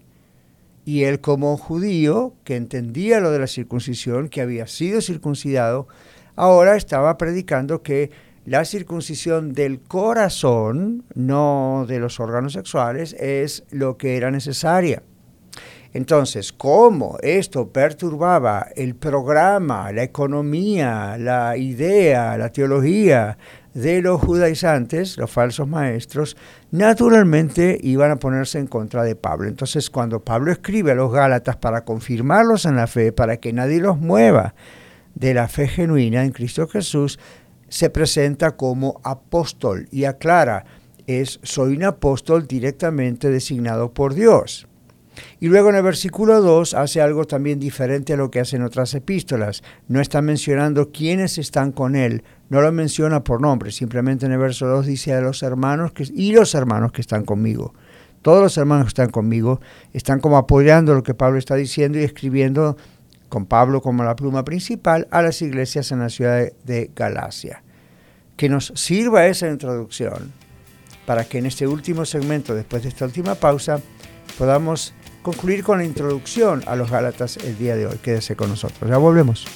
Speaker 2: Y él, como judío, que entendía lo de la circuncisión, que había sido circuncidado, ahora estaba predicando que la circuncisión del corazón, no de los órganos sexuales, es lo que era necesaria. Entonces, ¿cómo esto perturbaba el programa, la economía, la idea, la teología de los judaizantes, los falsos maestros? Naturalmente iban a ponerse en contra de Pablo. Entonces, cuando Pablo escribe a los Gálatas para confirmarlos en la fe, para que nadie los mueva de la fe genuina en Cristo Jesús, se presenta como apóstol y aclara, soy un apóstol directamente designado por Dios. Y luego en el versículo 2 hace algo también diferente a lo que hace en otras epístolas. No está mencionando quiénes están con él, no lo menciona por nombre, simplemente en el verso 2 dice a los hermanos los hermanos que están conmigo. Todos los hermanos que están conmigo están como apoyando lo que Pablo está diciendo y escribiendo con Pablo como la pluma principal a las iglesias en la ciudad de Galacia. Que nos sirva esa introducción para que en este último segmento, después de esta última pausa, podamos concluir con la introducción a los Gálatas el día de hoy. Quédese con nosotros, ya volvemos.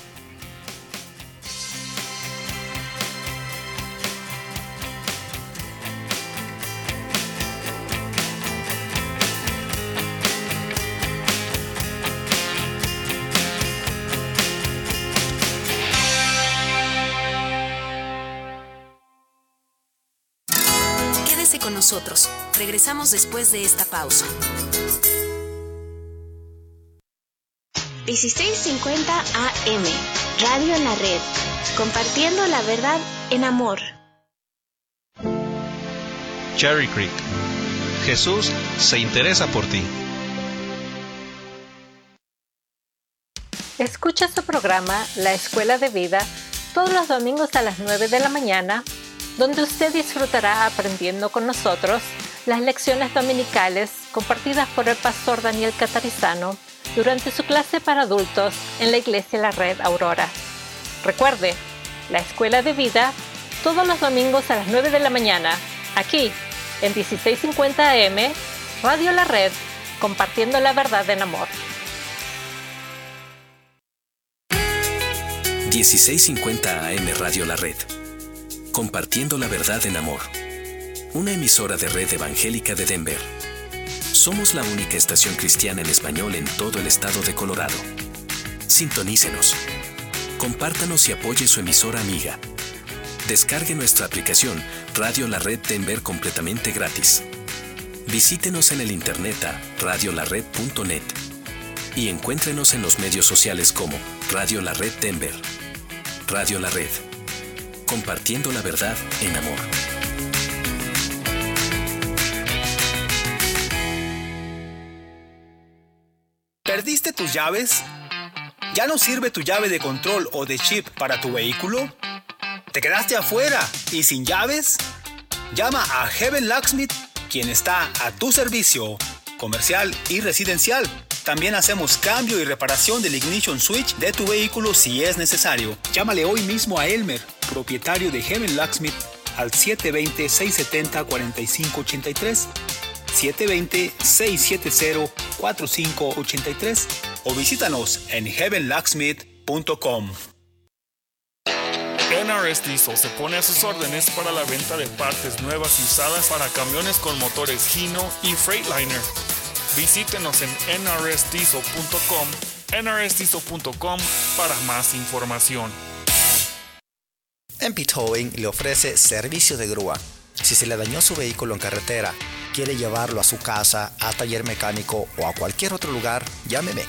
Speaker 10: Con nosotros. Regresamos después de esta pausa.
Speaker 3: 1650 AM, Radio en la Red, compartiendo la verdad en amor.
Speaker 4: Cherry Creek. Jesús se interesa por ti.
Speaker 14: Escucha su programa La Escuela de Vida todos los domingos a las 9 de la mañana, donde usted disfrutará aprendiendo con nosotros las lecciones dominicales compartidas por el pastor Daniel Catarizano durante su clase para adultos en la Iglesia La Red Aurora. Recuerde, La Escuela de Vida, todos los domingos a las 9 de la mañana, aquí en 1650 AM, Radio La Red, compartiendo la verdad en amor.
Speaker 1: 1650 AM Radio La Red. Compartiendo la verdad en amor. Una emisora de Red Evangélica de Denver. Somos la única estación cristiana en español en todo el estado de Colorado. Sintonícenos. Compártanos y apoye su emisora amiga. Descargue nuestra aplicación Radio La Red Denver completamente gratis. Visítenos en el internet a radiolared.net. Y encuéntrenos en los medios sociales como Radio La Red Denver. Radio La Red. Compartiendo la verdad en amor.
Speaker 8: ¿Perdiste tus llaves? ¿Ya no sirve tu llave de control o de chip para tu vehículo? ¿Te quedaste afuera y sin llaves? Llama a Heaven Locksmith, quien está a tu servicio, comercial y residencial. También hacemos cambio y reparación del ignition switch de tu vehículo si es necesario. Llámale hoy mismo a Elmer, propietario de Heaven Locksmith, al 720-670-4583, 720-670-4583 o visítanos en heavenlocksmith.com.
Speaker 15: NRS Diesel se pone a sus órdenes para la venta de partes nuevas y usadas para camiones con motores Hino y Freightliner. Visítenos en nrsdiesel.com, nrsdiesel.com para más información.
Speaker 16: MP Towing le ofrece servicio de grúa. Si se le dañó su vehículo en carretera, quiere llevarlo a su casa, a taller mecánico o a cualquier otro lugar, llámeme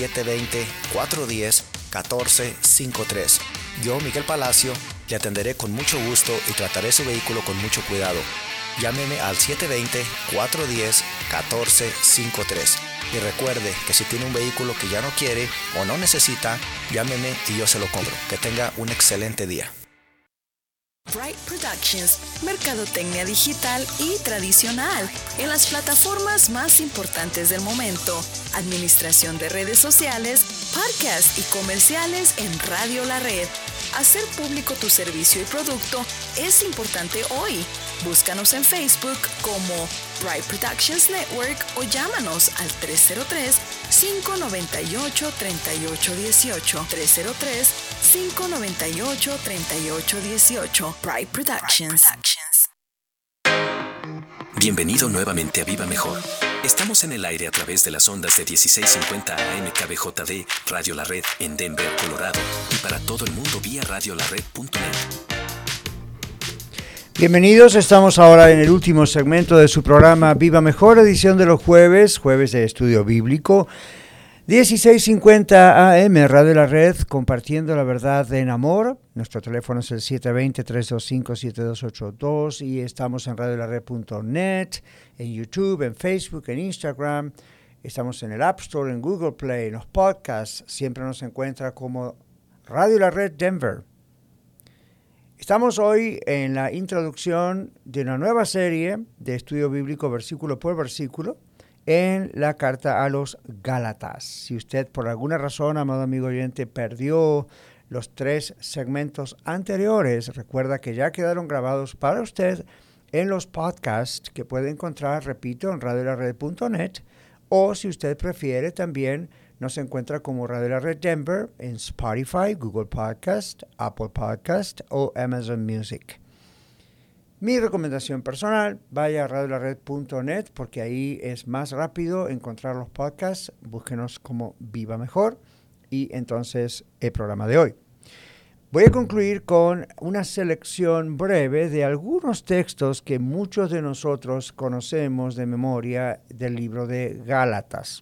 Speaker 16: 720-410-1453. Yo, Miguel Palacio, le atenderé con mucho gusto y trataré su vehículo con mucho cuidado. Llámeme al 720-410-1453. Y recuerde que si tiene un vehículo que ya no quiere o no necesita, llámeme y yo se lo compro. Que tenga un excelente día.
Speaker 11: Bright Productions, mercadotecnia digital y tradicional en las plataformas más importantes del momento, administración de redes sociales, podcasts y comerciales en Radio La Red. Hacer público tu servicio y producto es importante hoy. Búscanos en Facebook como Bright Productions Network o llámanos al 303-598-3818. 303-598-3818. Bright Productions.
Speaker 1: Bienvenido nuevamente a Viva Mejor. Estamos en el aire a través de las ondas de 1650 AM KBJD, Radio La Red, en Denver, Colorado, y para todo el mundo vía radiolared.net.
Speaker 2: Bienvenidos, estamos ahora en el último segmento de su programa Viva Mejor, edición de los jueves de estudio bíblico. 1650 AM, Radio La Red, compartiendo la verdad en amor. Nuestro teléfono es el 720-325-7282 y estamos en radiolared.net, en YouTube, en Facebook, en Instagram. Estamos en el App Store, en Google Play, en los podcasts. Siempre nos encuentra como Radio La Red Denver. Estamos hoy en la introducción de una nueva serie de estudio bíblico versículo por versículo en la carta a los Gálatas. Si usted por alguna razón, amado amigo oyente, perdió los 3 segmentos anteriores, recuerda que ya quedaron grabados para usted en los podcasts que puede encontrar, repito, en radiolared.net, o si usted prefiere también nos encuentra como Radio La Red Denver en Spotify, Google Podcast, Apple Podcast o Amazon Music. Mi recomendación personal, vaya a radiolared.net porque ahí es más rápido encontrar los podcasts. Búsquenos como Viva Mejor y entonces el programa de hoy. Voy a concluir con una selección breve de algunos textos que muchos de nosotros conocemos de memoria del libro de Gálatas.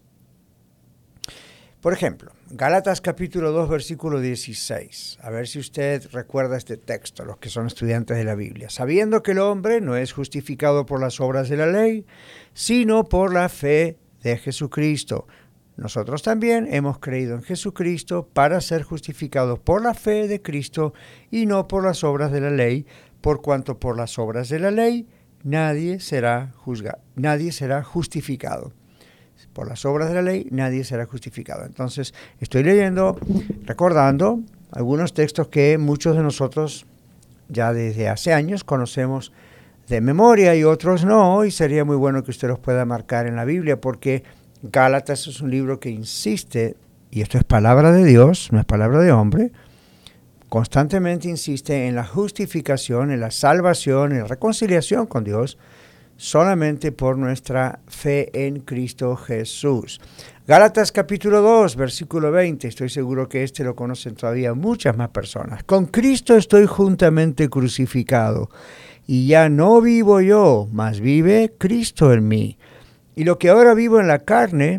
Speaker 2: Por ejemplo, Gálatas capítulo 2, versículo 16. A ver si usted recuerda este texto, los que son estudiantes de la Biblia. Sabiendo que el hombre no es justificado por las obras de la ley, sino por la fe de Jesucristo. Nosotros también hemos creído en Jesucristo para ser justificados por la fe de Cristo y no por las obras de la ley, por cuanto por las obras de la ley nadie será justificado. Por las obras de la ley nadie será justificado. Entonces, estoy leyendo, recordando algunos textos que muchos de nosotros ya desde hace años conocemos de memoria y otros no, y sería muy bueno que usted los pueda marcar en la Biblia, porque Gálatas es un libro que insiste, y esto es palabra de Dios, no es palabra de hombre, constantemente insiste en la justificación, en la salvación, en la reconciliación con Dios, solamente por nuestra fe en Cristo Jesús. Gálatas capítulo 2, versículo 20, estoy seguro que este lo conocen todavía muchas más personas. Con Cristo estoy juntamente crucificado, y ya no vivo yo, mas vive Cristo en mí. Y lo que ahora vivo en la carne,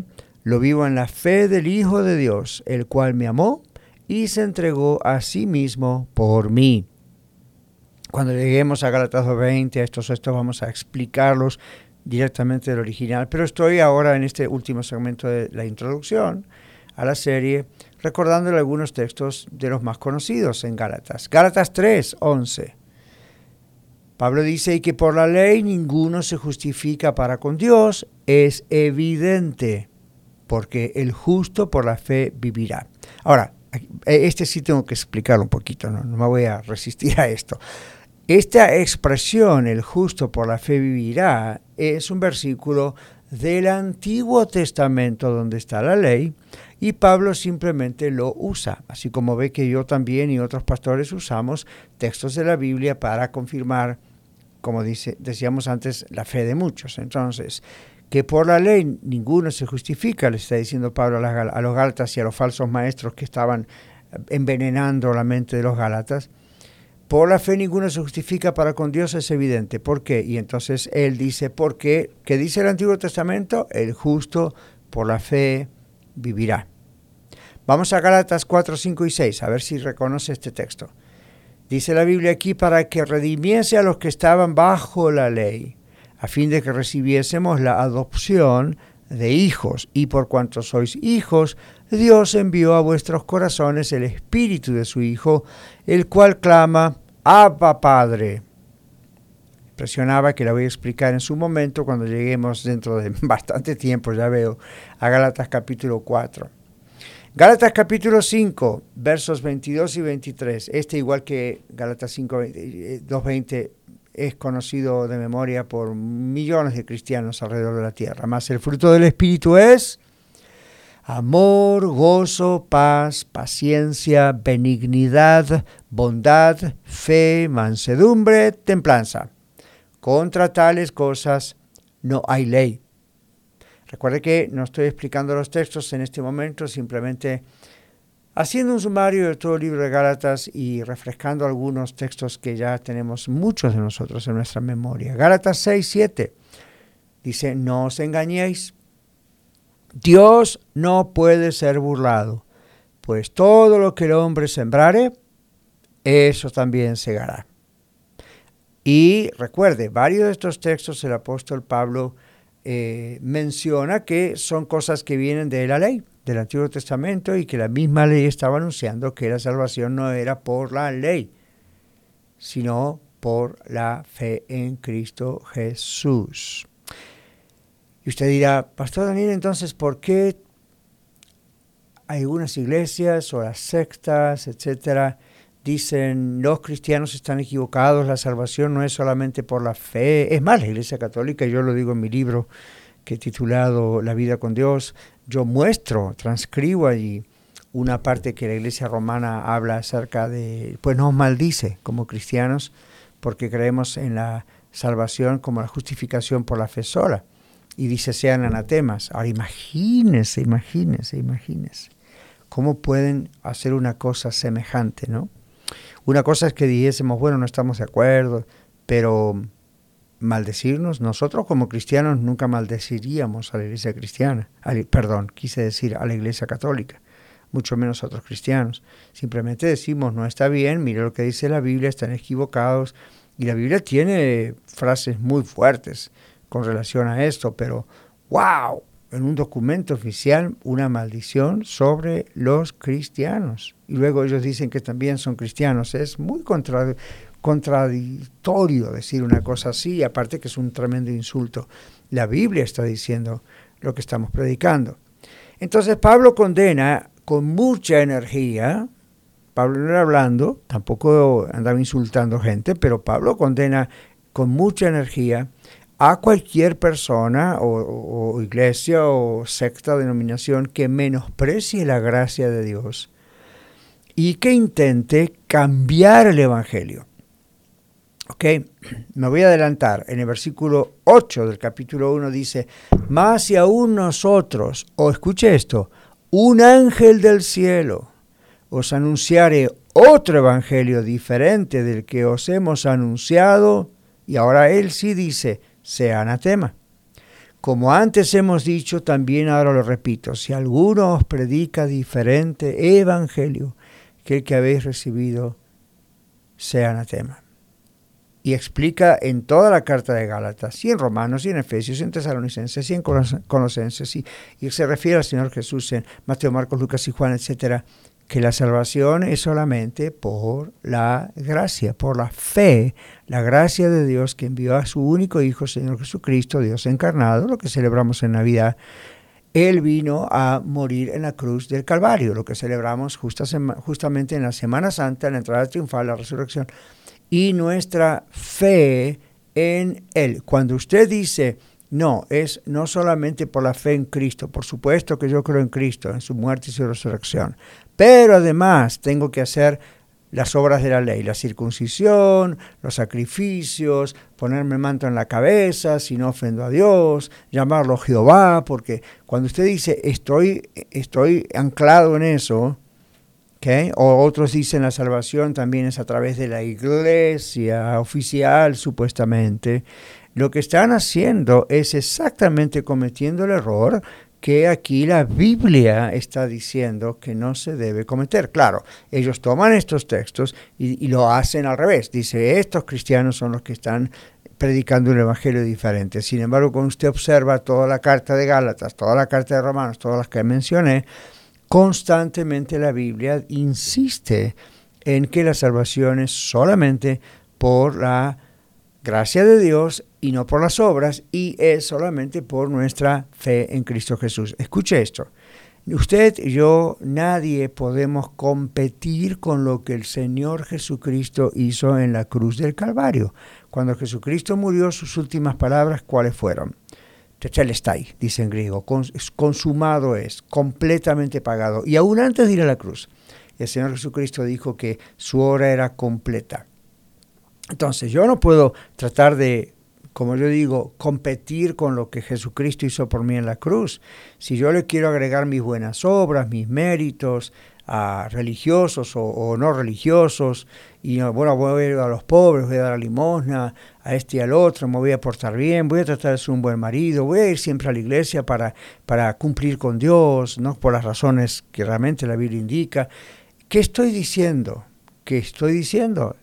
Speaker 2: Lo vivo en la fe del Hijo de Dios, el cual me amó y se entregó a sí mismo por mí. Cuando lleguemos a Gálatas 2:20, estos vamos a explicarlos directamente del original, pero estoy ahora en este último segmento de la introducción a la serie, recordándole algunos textos de los más conocidos en Gálatas. Gálatas 3:11. Pablo dice, y que por la ley ninguno se justifica para con Dios, es evidente, porque el justo por la fe vivirá. Ahora, sí tengo que explicarlo un poquito, no me voy a resistir a esto. Esta expresión, el justo por la fe vivirá, es un versículo del Antiguo Testamento donde está la ley, y Pablo simplemente lo usa, así como ve que yo también y otros pastores usamos textos de la Biblia para confirmar, como decíamos antes, la fe de muchos. Entonces, que por la ley ninguno se justifica, le está diciendo Pablo a los Gálatas y a los falsos maestros que estaban envenenando la mente de los Gálatas. Por la fe ninguno se justifica para con Dios, es evidente. ¿Por qué? Y entonces él dice, ¿por qué? ¿Qué dice el Antiguo Testamento? El justo por la fe vivirá. Vamos a Gálatas 4, 5 y 6, a ver si reconoce este texto. Dice la Biblia aquí, para que redimiese a los que estaban bajo la ley, a fin de que recibiésemos la adopción de hijos. Y por cuanto sois hijos, Dios envió a vuestros corazones el Espíritu de su Hijo, el cual clama, Abba, Padre. Impresionaba, que la voy a explicar en su momento cuando lleguemos dentro de bastante tiempo, ya veo, a Gálatas capítulo 4. Gálatas capítulo 5, versos 22 y 23. Igual que Gálatas 5, 2:20, es conocido de memoria por millones de cristianos alrededor de la tierra. Mas el fruto del Espíritu es amor, gozo, paz, paciencia, benignidad, bondad, fe, mansedumbre, templanza. Contra tales cosas no hay ley. Recuerde que no estoy explicando los textos en este momento, simplemente haciendo un sumario de todo el libro de Gálatas y refrescando algunos textos que ya tenemos muchos de nosotros en nuestra memoria. Gálatas 6, 7 dice, no os engañéis, Dios no puede ser burlado, pues todo lo que el hombre sembrare, eso también segará. Y recuerde, varios de estos textos el apóstol Pablo menciona que son cosas que vienen de la ley, del Antiguo Testamento, y que la misma ley estaba anunciando que la salvación no era por la ley, sino por la fe en Cristo Jesús. Y usted dirá, Pastor Daniel, entonces, ¿por qué algunas iglesias o las sectas, etcétera, dicen los cristianos están equivocados, la salvación no es solamente por la fe? Es más, la Iglesia Católica, yo lo digo en mi libro que he titulado La vida con Dios, yo transcribo allí una parte que la Iglesia Romana habla acerca de, pues nos maldice como cristianos porque creemos en la salvación como la justificación por la fe sola. Y dice, sean anatemas. Ahora imagínense. ¿Cómo pueden hacer una cosa semejante, no? Una cosa es que dijésemos, bueno, no estamos de acuerdo, pero maldecirnos, nosotros como cristianos nunca maldeciríamos a la iglesia cristiana, a la iglesia católica, mucho menos a otros cristianos. Simplemente decimos, no está bien, mire lo que dice la Biblia, están equivocados. Y la Biblia tiene frases muy fuertes con relación a esto, pero ¡wow! En un documento oficial, una maldición sobre los cristianos. Y luego ellos dicen que también son cristianos. Es muy contradictorio decir una cosa así, aparte que es un tremendo insulto. La Biblia está diciendo lo que estamos predicando. Entonces Pablo condena con mucha energía. Pablo no era hablando, tampoco andaba insultando gente, pero Pablo condena con mucha energía a cualquier persona o iglesia o secta, denominación que menosprecie la gracia de Dios y que intente cambiar el Evangelio. Ok, me voy a adelantar. En el versículo 8 del capítulo 1 dice, mas si aún nosotros, escuche esto, un ángel del cielo os anunciare otro evangelio diferente del que os hemos anunciado, y ahora él sí dice, sea anatema. Como antes hemos dicho, también ahora lo repito, si alguno os predica diferente evangelio que el que habéis recibido, sea anatema. Y explica en toda la carta de Gálatas, y en Romanos, y en Efesios, y en Tesalonicenses, y en Colosenses, y se refiere al Señor Jesús en Mateo, Marcos, Lucas y Juan, etcétera, que la salvación es solamente por la gracia, por la fe, la gracia de Dios que envió a su único Hijo, Señor Jesucristo, Dios encarnado, lo que celebramos en Navidad. Él vino a morir en la cruz del Calvario, lo que celebramos justamente en la Semana Santa, en la entrada triunfal, la resurrección, y nuestra fe en Él. Cuando usted dice, no, es no solamente por la fe en Cristo, por supuesto que yo creo en Cristo, en su muerte y su resurrección, pero además tengo que hacer las obras de la ley, la circuncisión, los sacrificios, ponerme el manto en la cabeza si no ofendo a Dios, llamarlo Jehová, porque cuando usted dice estoy anclado en eso, ¿okay? O otros dicen la salvación también es a través de la iglesia oficial supuestamente, lo que están haciendo es exactamente cometiendo el error que aquí la Biblia está diciendo que no se debe cometer. Claro, ellos toman estos textos y lo hacen al revés. Dice, estos cristianos son los que están predicando un evangelio diferente. Sin embargo, cuando usted observa toda la carta de Gálatas, toda la carta de Romanos, todas las que mencioné, constantemente la Biblia insiste en que la salvación es solamente por la gracia de Dios y no por las obras, y es solamente por nuestra fe en Cristo Jesús. Escuche esto. Usted y yo, nadie podemos competir con lo que el Señor Jesucristo hizo en la cruz del Calvario. Cuando Jesucristo murió, sus últimas palabras, ¿cuáles fueron? Tetelestai, dice en griego, consumado es, completamente pagado. Y aún antes de ir a la cruz, el Señor Jesucristo dijo que su obra era completa. Entonces, yo no puedo tratar de, como yo digo, competir con lo que Jesucristo hizo por mí en la cruz. Si yo le quiero agregar mis buenas obras, mis méritos, a religiosos o no religiosos, y bueno, voy a ir a los pobres, voy a dar la limosna, a este y al otro, me voy a portar bien, voy a tratar de ser un buen marido, voy a ir siempre a la iglesia para cumplir con Dios, ¿no? Por las razones que realmente la Biblia indica. ¿Qué estoy diciendo? ¿Qué estoy diciendo?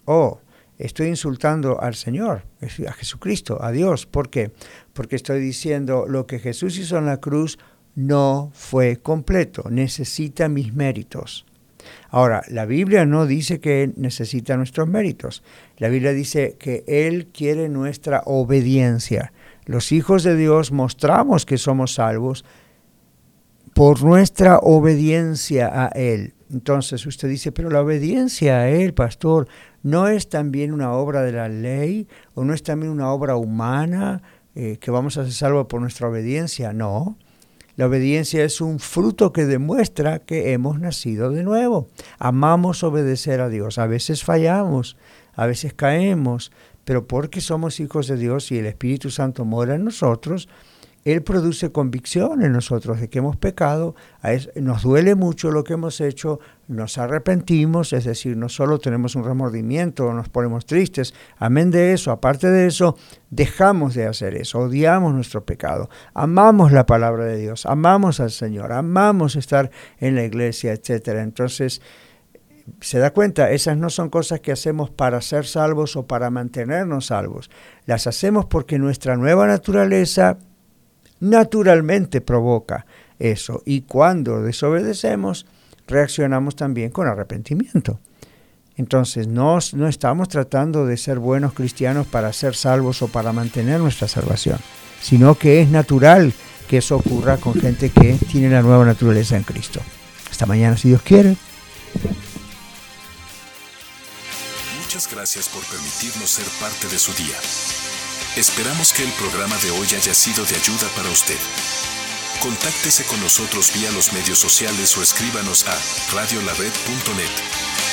Speaker 2: Estoy insultando al Señor, a Jesucristo, a Dios. ¿Por qué? Porque estoy diciendo lo que Jesús hizo en la cruz no fue completo, necesita mis méritos. Ahora, la Biblia no dice que Él necesita nuestros méritos. La Biblia dice que Él quiere nuestra obediencia. Los hijos de Dios mostramos que somos salvos por nuestra obediencia a Él. Entonces usted dice, pero la obediencia a Él, pastor, ¿no es también una obra de la ley? ¿O no es también una obra humana que vamos a ser salvos por nuestra obediencia? No. La obediencia es un fruto que demuestra que hemos nacido de nuevo. Amamos obedecer a Dios. A veces fallamos, a veces caemos, pero porque somos hijos de Dios y el Espíritu Santo mora en nosotros, Él produce convicción en nosotros de que hemos pecado, nos duele mucho lo que hemos hecho, nos arrepentimos, es decir, no solo tenemos un remordimiento, nos ponemos tristes, amén de eso, aparte de eso, dejamos de hacer eso, odiamos nuestro pecado, amamos la palabra de Dios, amamos al Señor, amamos estar en la iglesia, etcétera. Entonces, se da cuenta, esas no son cosas que hacemos para ser salvos o para mantenernos salvos, las hacemos porque nuestra nueva naturaleza naturalmente provoca eso, y cuando desobedecemos reaccionamos también con arrepentimiento. Entonces no estamos tratando de ser buenos cristianos para ser salvos o para mantener nuestra salvación, sino que es natural que eso ocurra con gente que tiene la nueva naturaleza en Cristo. Hasta mañana si Dios quiere.
Speaker 1: Muchas gracias por permitirnos ser parte de su día. Esperamos que el programa de hoy haya sido de ayuda para usted. Contáctese con nosotros vía los medios sociales o escríbanos a radiolared.net.